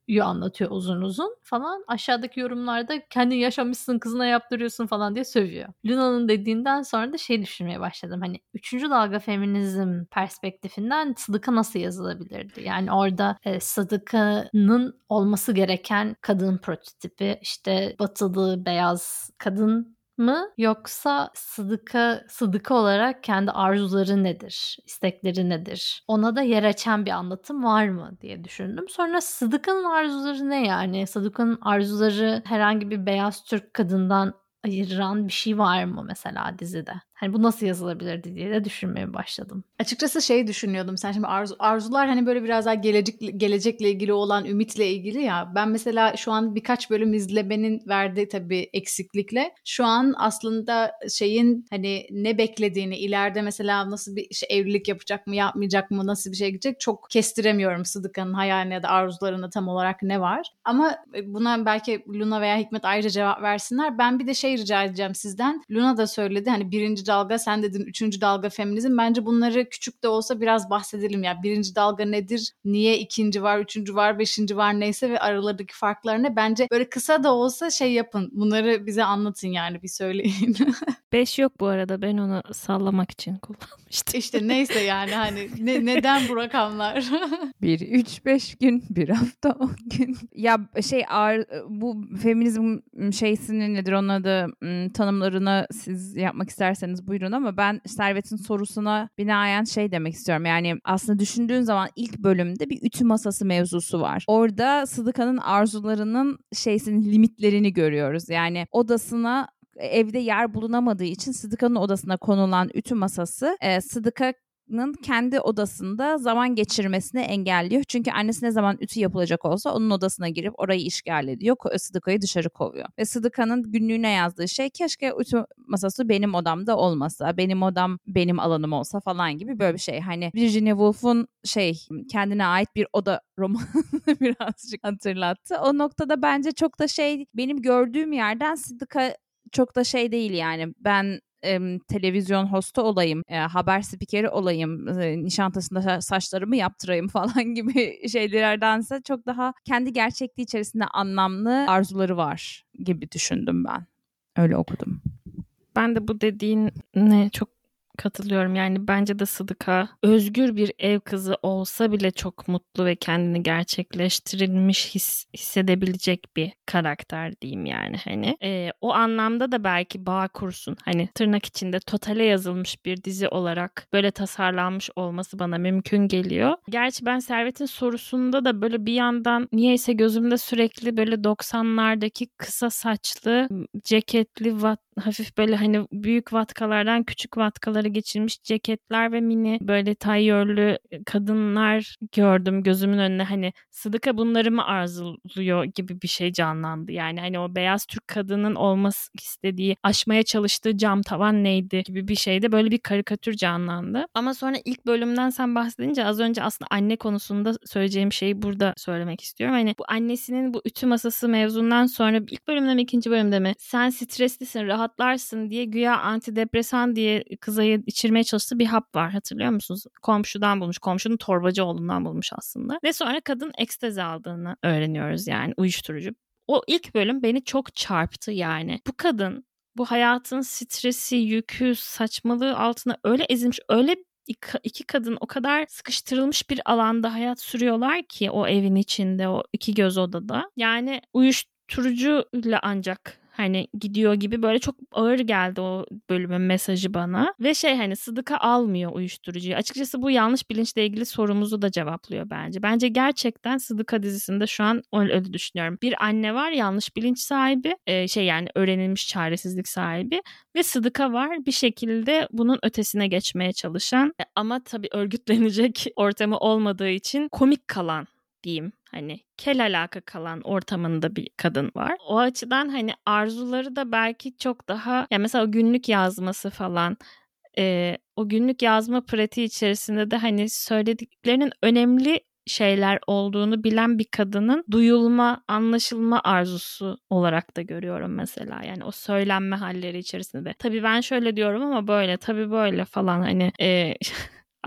anlatıyor uzun uzun falan. Aşağıdaki yorumlarda kendin yaşamışsın kızına yaptırıyorsun falan diye sövüyor. Luna'nın dediğinden sonra da şey düşünmeye başladım. Hani üçüncü dalga feminizm perspektifinden Sıdıka nasıl yazılabilirdi? Yani orada e, Sıdıka'nın olması gereken kadın prototipi işte batılı beyaz kadın mı yoksa Sıdıka Sıdıka olarak kendi arzuları nedir, istekleri nedir? Ona da yer açan bir anlatım var mı diye düşündüm. Sonra Sıdıka'nın arzuları ne yani? Sıdıka'nın arzuları herhangi bir beyaz Türk kadından ayıran bir şey var mı mesela dizide? Hani bu nasıl yazılabilirdi diye de düşünmeye başladım. Açıkçası şey düşünüyordum. Sen şimdi arzu, arzular hani böyle biraz daha gelecek, gelecekle ilgili olan ümitle ilgili ya. Ben mesela şu an birkaç bölüm izlemenin verdiği tabii eksiklikle şu an aslında şeyin hani ne beklediğini, ileride mesela nasıl bir şey, evlilik yapacak mı, yapmayacak mı, nasıl bir şey gidecek çok kestiremiyorum. Sıdıka'nın hayaline ya da arzularında tam olarak ne var. Ama buna belki Luna veya Hikmet ayrıca cevap versinler. Ben bir de şey rica edeceğim sizden. Luna da söyledi hani birinci dalga, sen dedin üçüncü dalga feminizm. Bence bunları küçük de olsa biraz bahsedelim ya. Birinci dalga nedir? Niye ikinci var, üçüncü var, beşinci var neyse ve aralarındaki farklar ne? Bence böyle kısa da olsa şey yapın. Bunları bize anlatın yani, bir söyleyin. Beş yok bu arada, ben onu sallamak için kullanmıştım. İşte neyse yani hani ne, neden bu rakamlar? Bir, üç, beş gün, bir hafta, on gün. Ya şey ağır, bu feminizm şeysinin nedir onun adı, tanımlarını siz yapmak isterseniz buyurun, ama ben Servet'in sorusuna binaen şey demek istiyorum. Yani aslında düşündüğün zaman ilk bölümde bir ütü masası mevzusu var. Orada Sıdıka'nın arzularının şeysinin limitlerini görüyoruz. Yani odasına, evde yer bulunamadığı için Sıdıka'nın odasına konulan ütü masası e, Sıdıka'nın kendi odasında zaman geçirmesini engelliyor. Çünkü annesi ne zaman ütü yapılacak olsa onun odasına girip orayı işgal ediyor. Sıdıka'yı dışarı kovuyor. Ve Sıdıka'nın günlüğüne yazdığı şey, keşke ütü masası benim odamda olmasa, benim odam benim alanım olsa falan gibi böyle bir şey. Hani Virginia Woolf'un şey kendine ait bir oda romanını birazcık hatırlattı. O noktada bence çok da şey, benim gördüğüm yerden Sıdıka çok da şey değil yani. Ben e, televizyon hostu olayım, e, haber spikeri olayım, e, Nişantaşı'nda saçlarımı yaptırayım falan gibi şeylerdense çok daha kendi gerçekliği içerisinde anlamlı arzuları var gibi düşündüm ben. Öyle okudum. Ben de bu dediğine çok katılıyorum. Yani bence de Sıdıka özgür bir ev kızı olsa bile çok mutlu ve kendini gerçekleştirilmiş his, hissedebilecek bir karakter diyeyim yani. Hani e, o anlamda da belki bağ kursun. Hani tırnak içinde totale yazılmış bir dizi olarak böyle tasarlanmış olması bana mümkün geliyor. Gerçi ben Servet'in sorusunda da böyle bir yandan niyeyse gözümde sürekli böyle doksanlardaki kısa saçlı, ceketli, vat, hafif böyle hani büyük vatkalardan küçük vatkalara geçirmiş ceketler ve mini böyle tayyörlü kadınlar gördüm gözümün önüne. Hani Sıdıka bunları mı arzuluyor gibi bir şey canlandı. Yani hani o beyaz Türk kadının olması istediği, aşmaya çalıştığı cam tavan neydi gibi bir şeyde böyle bir karikatür canlandı. Ama sonra ilk bölümden sen bahsedince az önce aslında anne konusunda söyleyeceğim şeyi burada söylemek istiyorum. Hani bu annesinin bu ütü masası mevzundan sonra ilk bölümde mi ikinci bölümde mi sen streslisin, rahatlarsın diye güya antidepresan diye kıza içirmeye çalıştığı bir hap var, hatırlıyor musunuz? Komşudan bulmuş. Komşunun torbacı oğlundan bulmuş aslında. Ve sonra kadın ekstazi aldığını öğreniyoruz, yani uyuşturucu. O ilk bölüm beni çok çarptı yani. Bu kadın bu hayatın stresi, yükü, saçmalığı altına öyle ezilmiş, öyle iki kadın o kadar sıkıştırılmış bir alanda hayat sürüyorlar ki o evin içinde, o iki göz odada. Yani uyuşturucuyla ancak hani gidiyor gibi, böyle çok ağır geldi o bölümün mesajı bana. Ve şey hani Sıdıka almıyor uyuşturucuyu. Açıkçası bu yanlış bilinçle ilgili sorumuzu da cevaplıyor bence. Bence gerçekten Sıdıka dizisinde şu an öyle, öyle düşünüyorum. Bir anne var, yanlış bilinç sahibi, e, şey yani öğrenilmiş çaresizlik sahibi ve Sıdıka var, bir şekilde bunun ötesine geçmeye çalışan e, ama tabii örgütlenecek ortamı olmadığı için komik kalan diyeyim. Hani kel alaka kalan ortamında bir kadın var. O açıdan hani arzuları da belki çok daha, ya mesela o günlük yazması falan, e, o günlük yazma pratiği içerisinde de hani söylediklerinin önemli şeyler olduğunu bilen bir kadının duyulma, anlaşılma arzusu olarak da görüyorum mesela. Yani o söylenme halleri içerisinde de. Tabii ben şöyle diyorum ama böyle, tabii böyle falan hani... E,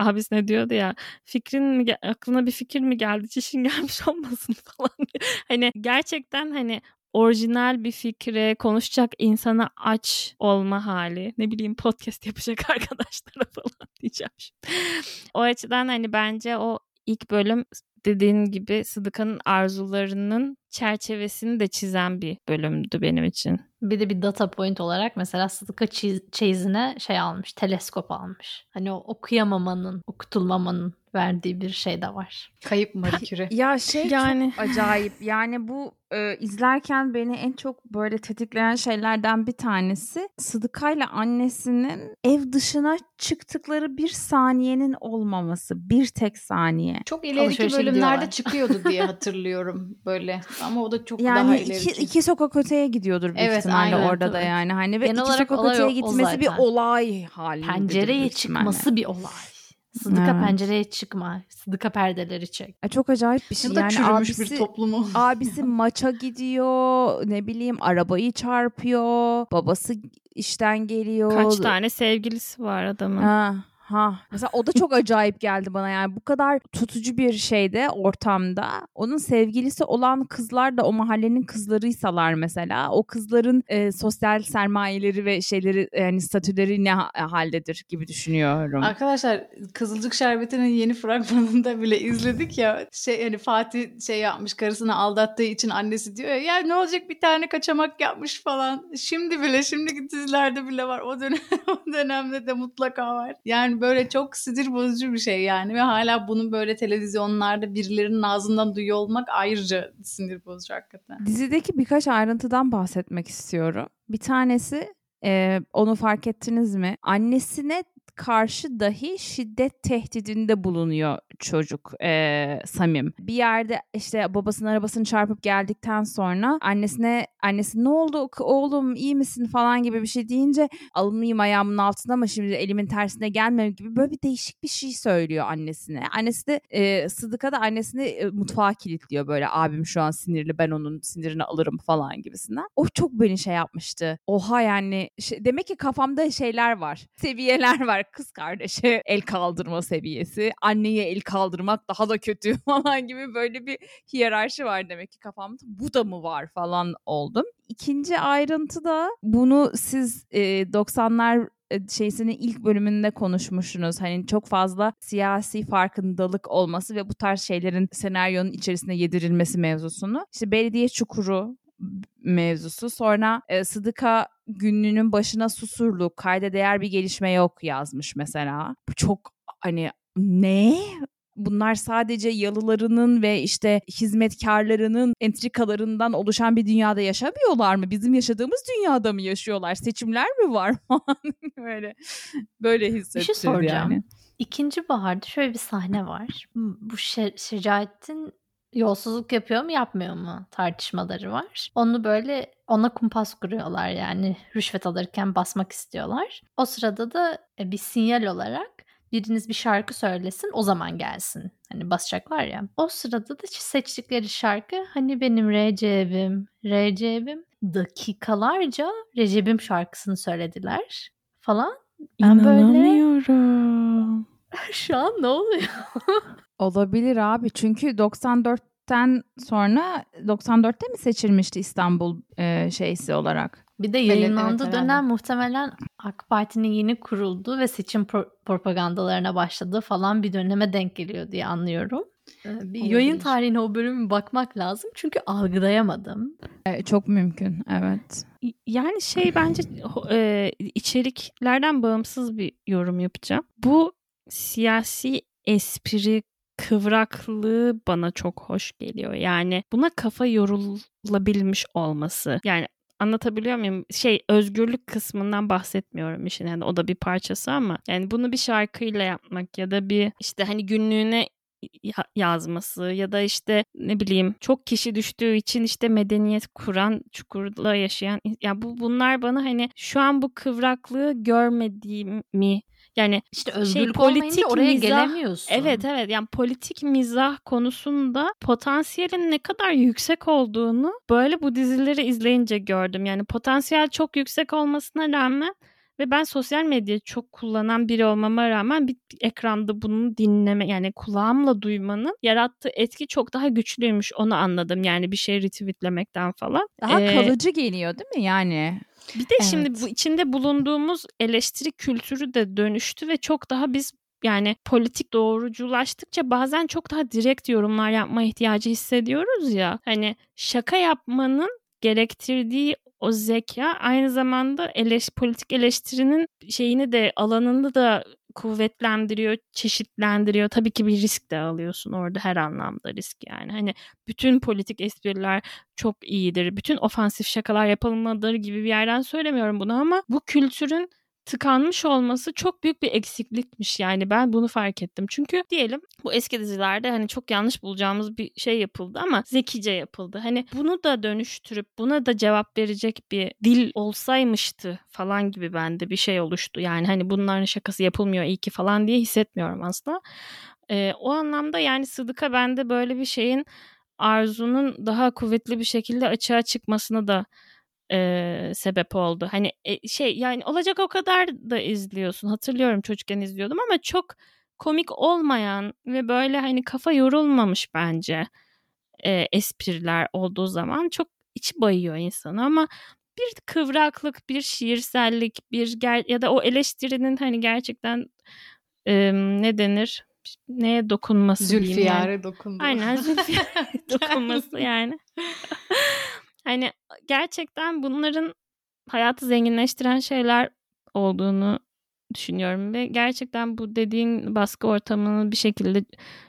abisine diyordu ya, fikrin mi ge- aklına bir fikir mi geldi, çişin gelmiş olmasın falan diye. Hani gerçekten hani orijinal bir fikre, konuşacak insana aç olma hali. Ne bileyim, podcast yapacak arkadaşlara falan diyeceğim şimdi. O açıdan hani bence o ilk bölüm dediğin gibi Sıdıka'nın arzularının çerçevesini de çizen bir bölümdü benim için. Bir de bir data point olarak mesela Sıdıka çiz- çeyizine şey almış, teleskop almış. Hani o okuyamamanın, okutulmamanın verdiği bir şey de var. Kayıp Marie Curie. Ya şey Yani- çok acayip. Yani bu e, izlerken beni en çok böyle tetikleyen şeylerden bir tanesi Sıdıka'yla annesinin ev dışına çıktıkları bir saniyenin olmaması. Bir tek saniye. Çok ileriki Alışverişe bölümlerde gidiyorlar. çıkıyordu diye hatırlıyorum böyle. Ama o da çok daha Yani ileriki. iki, iki sokak öteye gidiyordur büyük Evet, ihtimalle aynen, orada da evet. yani. Hani ve Genel iki olarak sokak olay öteye o- o gitmesi bir zaten. olay halindedir Pencereye büyük ihtimalle. çıkması bir olay. Sıdıka Evet. pencereye çıkma. Sıdıka perdeleri çek. Ay, çok acayip bir şey. Ya da Yani çürümüş abisi, bir toplumu. abisi maça gidiyor, ne bileyim arabayı çarpıyor, babası işten geliyor. Kaç tane sevgilisi var adamın. Ha, ha. Mesela o da çok acayip geldi bana, yani bu kadar tutucu bir şeyde, ortamda onun sevgilisi olan kızlar da o mahallenin kızlarıysalar mesela, o kızların e, sosyal sermayeleri ve şeyleri, yani statüleri ne ha- haldedir gibi düşünüyorum. Arkadaşlar, Kızılcık Şerbeti'nin yeni fragmanında bile izledik ya, şey hani Fatih şey yapmış, karısını aldattığı için annesi diyor ya, ya ne olacak, bir tane kaçamak yapmış falan. Şimdi bile, şimdiki dizilerde bile var. O dönem o dönemde de mutlaka var. Yani böyle çok sinir bozucu bir şey yani, ve hala bunun böyle televizyonlarda birilerinin ağzından duyuyor olmak ayrıca sinir bozucu hakikaten. Dizideki birkaç ayrıntıdan bahsetmek istiyorum. Bir tanesi, e, onu fark ettiniz mi? Annesine karşı dahi şiddet tehdidinde bulunuyor çocuk, e, Samim. Bir yerde işte babasının arabasını çarpıp geldikten sonra annesine annesi ne oldu oğlum, iyi misin falan gibi bir şey deyince, alınmayayım ayağımın altında ama şimdi elimin tersine gelme gibi böyle bir değişik bir şey söylüyor annesine. Annesi de e, Sıdıka da annesini e, mutfağa kilitliyor, böyle abim şu an sinirli, ben onun sinirini alırım falan gibisinden. O çok beni şey yapmıştı. Oha, yani şey, demek ki kafamda şeyler var. Seviyeler var. Kız kardeşe el kaldırma seviyesi, anneye el kaldırmak daha da kötü falan gibi böyle bir hiyerarşi var demek ki kafamda. Bu da mı var falan oldum. İkinci ayrıntı da, bunu siz e, doksanlar şeysinin ilk bölümünde konuşmuşsunuz. Hani çok fazla siyasi farkındalık olması ve bu tarz şeylerin senaryonun içerisine yedirilmesi mevzusunu. İşte belediye çukuru mevzusu. Sonra e, Sıdıka günlüğünün başına Susurluk, kayda değer bir gelişme yok yazmış mesela. Bu çok hani ne? Bunlar sadece yalılarının ve işte hizmetkarlarının entrikalarından oluşan bir dünyada yaşamıyorlar mı? Bizim yaşadığımız dünyada mı yaşıyorlar? Seçimler mi var falan? böyle böyle hissettirdi Bir şey soracağım. yani. İkinci baharda şöyle bir sahne var. Bu Şe- Şecaettin yolsuzluk yapıyor mu yapmıyor mu tartışmaları var. Onu böyle ona kumpas kuruyorlar, yani rüşvet alırken basmak istiyorlar. O sırada da e, bir sinyal olarak biriniz bir şarkı söylesin, o zaman gelsin. Hani basacaklar ya. O sırada da seçtikleri şarkı hani benim Recep'im, Recep'im. Dakikalarca Recep'im şarkısını söylediler falan. Ben böyle İnanamıyorum. şu an ne oluyor? Olabilir abi, çünkü doksan dörtten sonra doksan dörtte mi seçilmişti İstanbul e, şeysi olarak? Bir de Evet, yayınlandığı evet, dönem herhalde. muhtemelen AK Parti'nin yeni kurulduğu ve seçim pro- propagandalarına başladığı falan bir döneme denk geliyor diye anlıyorum. Ee, Bir yayın Olabilir. tarihine o bölümü bakmak lazım çünkü algılayamadım. E, çok mümkün, evet. Yani şey, bence ho- e, içeriklerden bağımsız bir yorum yapacağım. Bu siyasi espri kıvraklığı bana çok hoş geliyor. Yani buna kafa yorulabilmiş olması. Yani anlatabiliyor muyum? Şey, özgürlük kısmından bahsetmiyorum işin. Yani o da bir parçası ama yani bunu bir şarkıyla yapmak ya da bir işte hani günlüğüne ya- yazması ya da işte ne bileyim çok kişi düştüğü için işte medeniyet kuran, çukurda yaşayan, ya bu bunlar bana hani şu an bu kıvraklığı görmediğimi, yani İşte şey, özgürlük politik olmayınca oraya mizah- gelemiyorsun. Evet evet, yani politik mizah konusunda potansiyelin ne kadar yüksek olduğunu böyle bu dizileri izleyince gördüm. Yani potansiyel çok yüksek olmasına rağmen Ve ben sosyal medyayı çok kullanan biri olmama rağmen bir ekranda bunu dinleme, yani kulağımla duymanın yarattığı etki çok daha güçlüymüş, onu anladım. Yani bir şey retweetlemekten falan. Daha Ee, kalıcı geliyor değil mi yani? Bir de Evet. şimdi bu içinde bulunduğumuz eleştiri kültürü de dönüştü ve çok daha biz yani politik doğruculaştıkça bazen çok daha direkt yorumlar yapma ihtiyacı hissediyoruz ya. Hani şaka yapmanın gerektirdiği o zeka aynı zamanda eleş, politik eleştirinin şeyini de, alanını da kuvvetlendiriyor, çeşitlendiriyor. Tabii ki bir risk de alıyorsun orada, her anlamda risk yani. Hani bütün politik espriler çok iyidir, bütün ofansif şakalar yapılmalıdır gibi bir yerden söylemiyorum bunu, ama bu kültürün tıkanmış olması çok büyük bir eksiklikmiş, yani ben bunu fark ettim. Çünkü diyelim bu eski dizilerde hani çok yanlış bulacağımız bir şey yapıldı ama zekice yapıldı. Hani bunu da dönüştürüp buna da cevap verecek bir dil olsaymıştı falan gibi bende bir şey oluştu. Yani hani bunların şakası yapılmıyor iyi ki falan diye hissetmiyorum asla. Ee, o anlamda yani Sıdıka bende böyle bir şeyin, arzunun daha kuvvetli bir şekilde açığa çıkmasını da e, sebep oldu. Hani e, şey yani olacak o kadar da izliyorsun. Hatırlıyorum çocukken izliyordum ama çok komik olmayan ve böyle hani kafa yorulmamış bence e, espriler olduğu zaman çok içi bayıyor insanı, ama bir kıvraklık, bir şiirsellik, bir ger- ya da o eleştirinin hani gerçekten e, ne denir? Neye dokunması diyeyim yani. Zülfiyare dokundu. Aynen, Zülfiyare dokunması yani. Hani gerçekten bunların hayatı zenginleştiren şeyler olduğunu düşünüyorum ve gerçekten bu dediğin baskı ortamının bir şekilde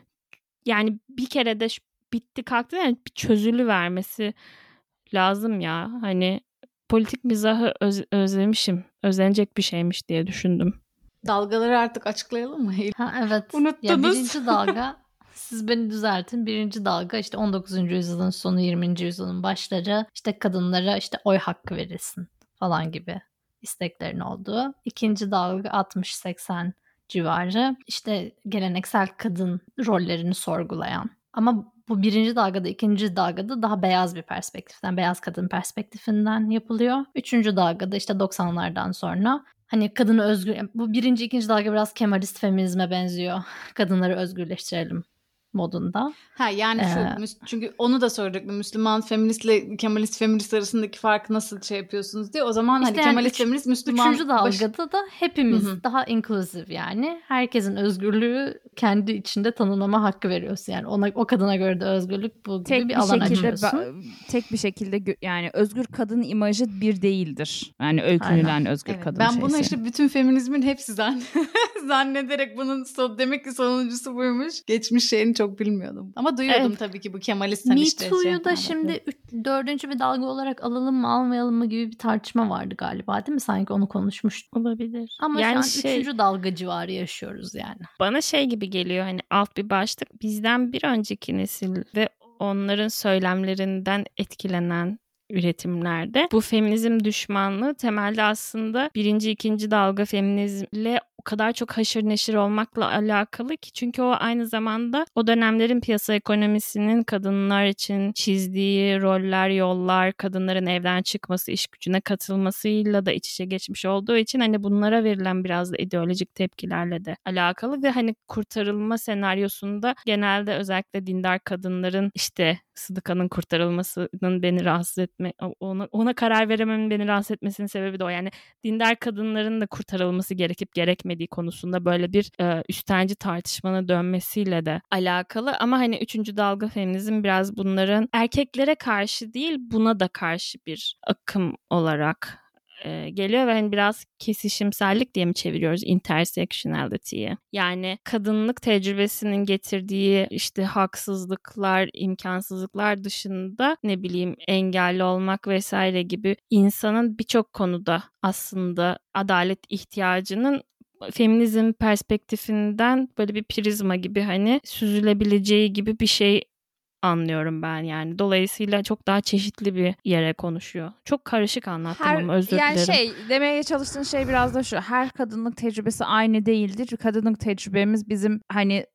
yani bir kere de bitti kalktı, yani bir çözülü vermesi lazım ya. Hani politik mizahı öz- özlemişim. Özlenecek bir şeymiş diye düşündüm. Dalgaları artık açıklayalım mı? Ha evet. Unuttunuz. Ya birinci dalga, siz beni düzeltin. Birinci dalga işte on dokuzuncu yüzyılın sonu, yirminci yüzyılın başları, işte kadınlara işte oy hakkı verilsin falan gibi isteklerin olduğu. İkinci dalga altmış seksen civarı, işte geleneksel kadın rollerini sorgulayan. Ama bu birinci dalgada, ikinci dalgada daha beyaz bir perspektiften, beyaz kadın perspektifinden yapılıyor. Üçüncü dalgada işte doksanlardan sonra hani kadını özgür... Bu birinci, ikinci dalga biraz Kemalist feminizme benziyor. Kadınları özgürleştirelim modunda. Ha yani şu Ee, çünkü onu da soracaktım. Müslüman feministle Kemalist feminist arasındaki farkı nasıl şey yapıyorsunuz diye. O zaman İşte hani yani Kemalist üç, feminist Müslüman üçüncü baş... dalgada da hepimiz Hı hı. daha inclusive, yani herkesin özgürlüğü kendi içinde tanımlama hakkı veriyorsun. Yani ona, o kadına göre de özgürlük bu gibi Tek bir bir alan şekilde açıyorsun. ba- tek bir şekilde gö- yani özgür kadın imajı bir değildir. Yani öykünülen Aynen. özgür Evet, kadın ben şeysi. bunu işte bütün feminizmin hepsi zan zannederek bunun son, demek ki sonuncusu buymuş. Geçmiş şeyini çok bilmiyordum. Ama duyuyordum Evet. tabii ki bu Kemalist hani Me işte şey. Too'yu da Evet, şimdi evet. üç, dördüncü bir dalga olarak alalım mı almayalım mı gibi bir tartışma vardı galiba, değil mi? Sanki onu konuşmuştuk. Olabilir. Ama yani şu an şey, üçüncü dalga civarı yaşıyoruz yani. bana şey gibi geliyor, hani alt bir başlık, bizden bir önceki nesil ve onların söylemlerinden etkilenen üretimlerde bu feminizm düşmanlığı temelde aslında birinci, ikinci dalga feminizmle o kadar çok haşır neşir olmakla alakalı ki, çünkü o aynı zamanda o dönemlerin piyasa ekonomisinin kadınlar için çizdiği roller, yollar, kadınların evden çıkması, iş gücüne katılmasıyla da iç içe geçmiş olduğu için hani bunlara verilen biraz da ideolojik tepkilerle de alakalı ve hani kurtarılma senaryosunda genelde özellikle dindar kadınların işte Sıdıka'nın kurtarılmasının beni rahatsız etme, ona, ona karar verememin beni rahatsız etmesinin sebebi de o. Yani dindar kadınların da kurtarılması gerekip gerekmediği konusunda böyle bir e, üstenci tartışmanın dönmesiyle de alakalı. Ama hani üçüncü dalga feminizm biraz bunların erkeklere karşı değil, buna da karşı bir akım olarak e, geliyor ve hani biraz kesişimsellik diye mi çeviriyoruz intersectionality'yi? Yani kadınlık tecrübesinin getirdiği işte haksızlıklar, imkansızlıklar dışında ne bileyim engelli olmak vesaire gibi insanın birçok konuda aslında adalet ihtiyacının feminizm perspektifinden böyle bir prizma gibi hani süzülebileceği gibi bir şey anlıyorum ben yani. Dolayısıyla çok daha çeşitli bir yere konuşuyor. Çok karışık anlattım Her, ama özür yani dilerim. şey demeye çalıştığın şey biraz da şu: her kadınlık tecrübesi aynı değildir. Kadınlık tecrübemiz bizim hani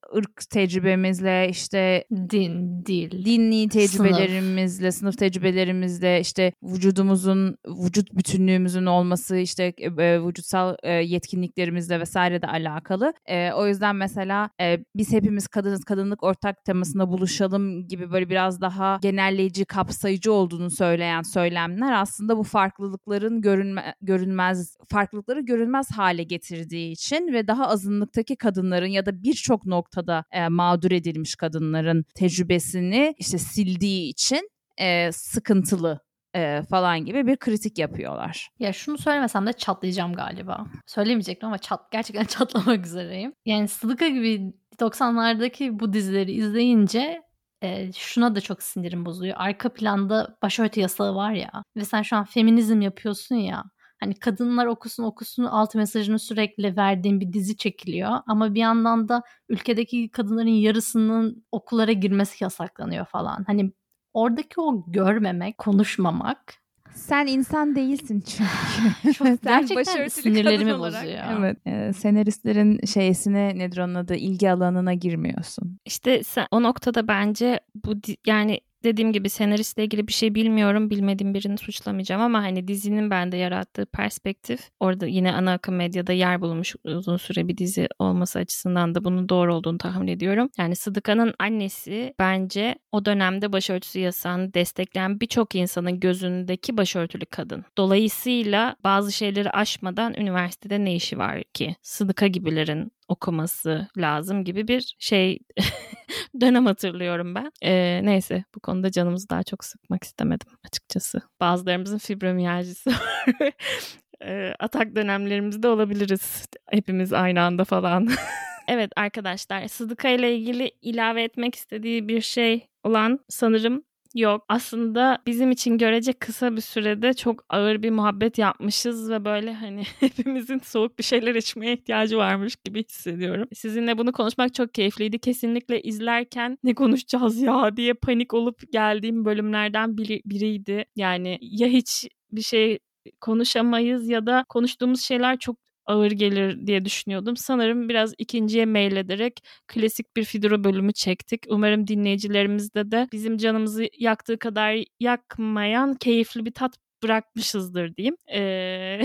ırk tecrübemizle, işte Din, dil, dini tecrübelerimizle, sınıf, sınıf tecrübelerimizle, işte vücudumuzun, vücut bütünlüğümüzün olması, işte e, vücutsal e, yetkinliklerimizle vesaire de alakalı. E, o yüzden mesela e, biz hepimiz kadınız, kadınlık ortak temasında buluşalım gibi böyle biraz daha genelleyici, kapsayıcı olduğunu söyleyen söylemler aslında bu farklılıkların görünme, görünmez farklılıkları görünmez hale getirdiği için ve daha azınlıktaki kadınların ya da birçok noktada e, mağdur edilmiş kadınların tecrübesini işte sildiği için e, sıkıntılı e, falan gibi bir kritik yapıyorlar. Ya şunu söylemesem de çatlayacağım galiba. Söylemeyecektim ama çat, gerçekten çatlamak üzereyim. Yani Sıdıka gibi doksanlardaki bu dizileri izleyince e, şuna da çok sinirim bozuyor. Arka planda başörtü yasağı var ya ve sen şu an feminizm yapıyorsun ya. Hani kadınlar okusun okusun alt mesajını sürekli verdiğin bir dizi çekiliyor. Ama bir yandan da ülkedeki kadınların yarısının okullara girmesi yasaklanıyor falan. Hani oradaki o görmemek, konuşmamak. Sen insan değilsin çünkü. Çok Sen gerçekten sinirlerimi bozuyor. Evet. E, senaristlerin şeysine, nedir onun adı, ilgi alanına girmiyorsun. İşte sen, o noktada bence bu di- yani dediğim gibi senaristle ilgili bir şey bilmiyorum. Bilmediğim birini suçlamayacağım ama hani dizinin bende yarattığı perspektif, orada yine ana akım medyada yer bulmuş uzun süre bir dizi olması açısından da bunun doğru olduğunu tahmin ediyorum. Yani Sıdıka'nın annesi bence o dönemde başörtüsü yasağını destekleyen birçok insanın gözündeki başörtülü kadın. Dolayısıyla bazı şeyleri aşmadan üniversitede ne işi var ki? Sıdıka gibilerin okuması lazım gibi bir şey dönem hatırlıyorum ben. Ee, neyse bu konuda canımızı daha çok sıkmak istemedim açıkçası. Bazılarımızın fibromiyajisi var. ee, atak dönemlerimizde olabiliriz. Hepimiz aynı anda falan. Evet arkadaşlar, Sıdıka ile ilgili ilave etmek istediği bir şey olan sanırım yok. Aslında bizim için görece kısa bir sürede çok ağır bir muhabbet yapmışız ve böyle hani hepimizin soğuk bir şeyler içmeye ihtiyacı varmış gibi hissediyorum. Sizinle bunu konuşmak çok keyifliydi. Kesinlikle izlerken ne konuşacağız ya diye panik olup geldiğim bölümlerden biri, biriydi. Yani ya hiç bir şey konuşamayız ya da konuştuğumuz şeyler çok ağır gelir diye düşünüyordum. Sanırım biraz ikinciye meylederek klasik bir Fidro bölümü çektik. Umarım dinleyicilerimizde de bizim canımızı yaktığı kadar yakmayan keyifli bir tat bırakmışızdır diyeyim. Ee...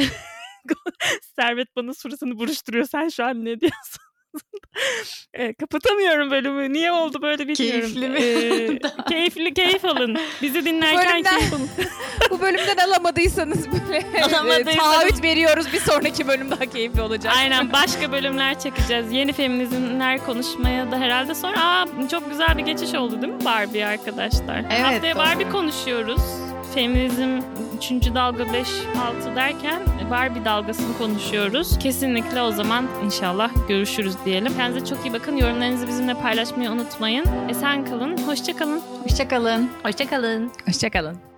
Servet bana suratını buruşturuyor. Sen şu an ne diyorsun? e, kapatamıyorum bölümü. Niye oldu böyle bilmiyorum. Keyifli mi? E, keyifli, keyif alın. Bizi dinlerken Bölümden, keyif alın. Bu bölümden alamadıysanız böyle Alamadıysanız... taahhüt veriyoruz. Bir sonraki bölüm daha keyifli olacak. Aynen, başka bölümler çekeceğiz. Yeni feminizmler konuşmaya da herhalde sonra. Aa, çok güzel bir geçiş oldu değil mi Barbie arkadaşlar? Evet, Haftaya doğru. Barbie konuşuyoruz. Feminizm üçüncü dalga beş altı derken Barbie dalgasını konuşuyoruz. Kesinlikle o zaman inşallah görüşürüz diyelim. Kendinize çok iyi bakın. Yorumlarınızı bizimle paylaşmayı unutmayın. Esen kalın. Hoşça kalın. Hoşça kalın. Hoşça kalın. Hoşçakalın.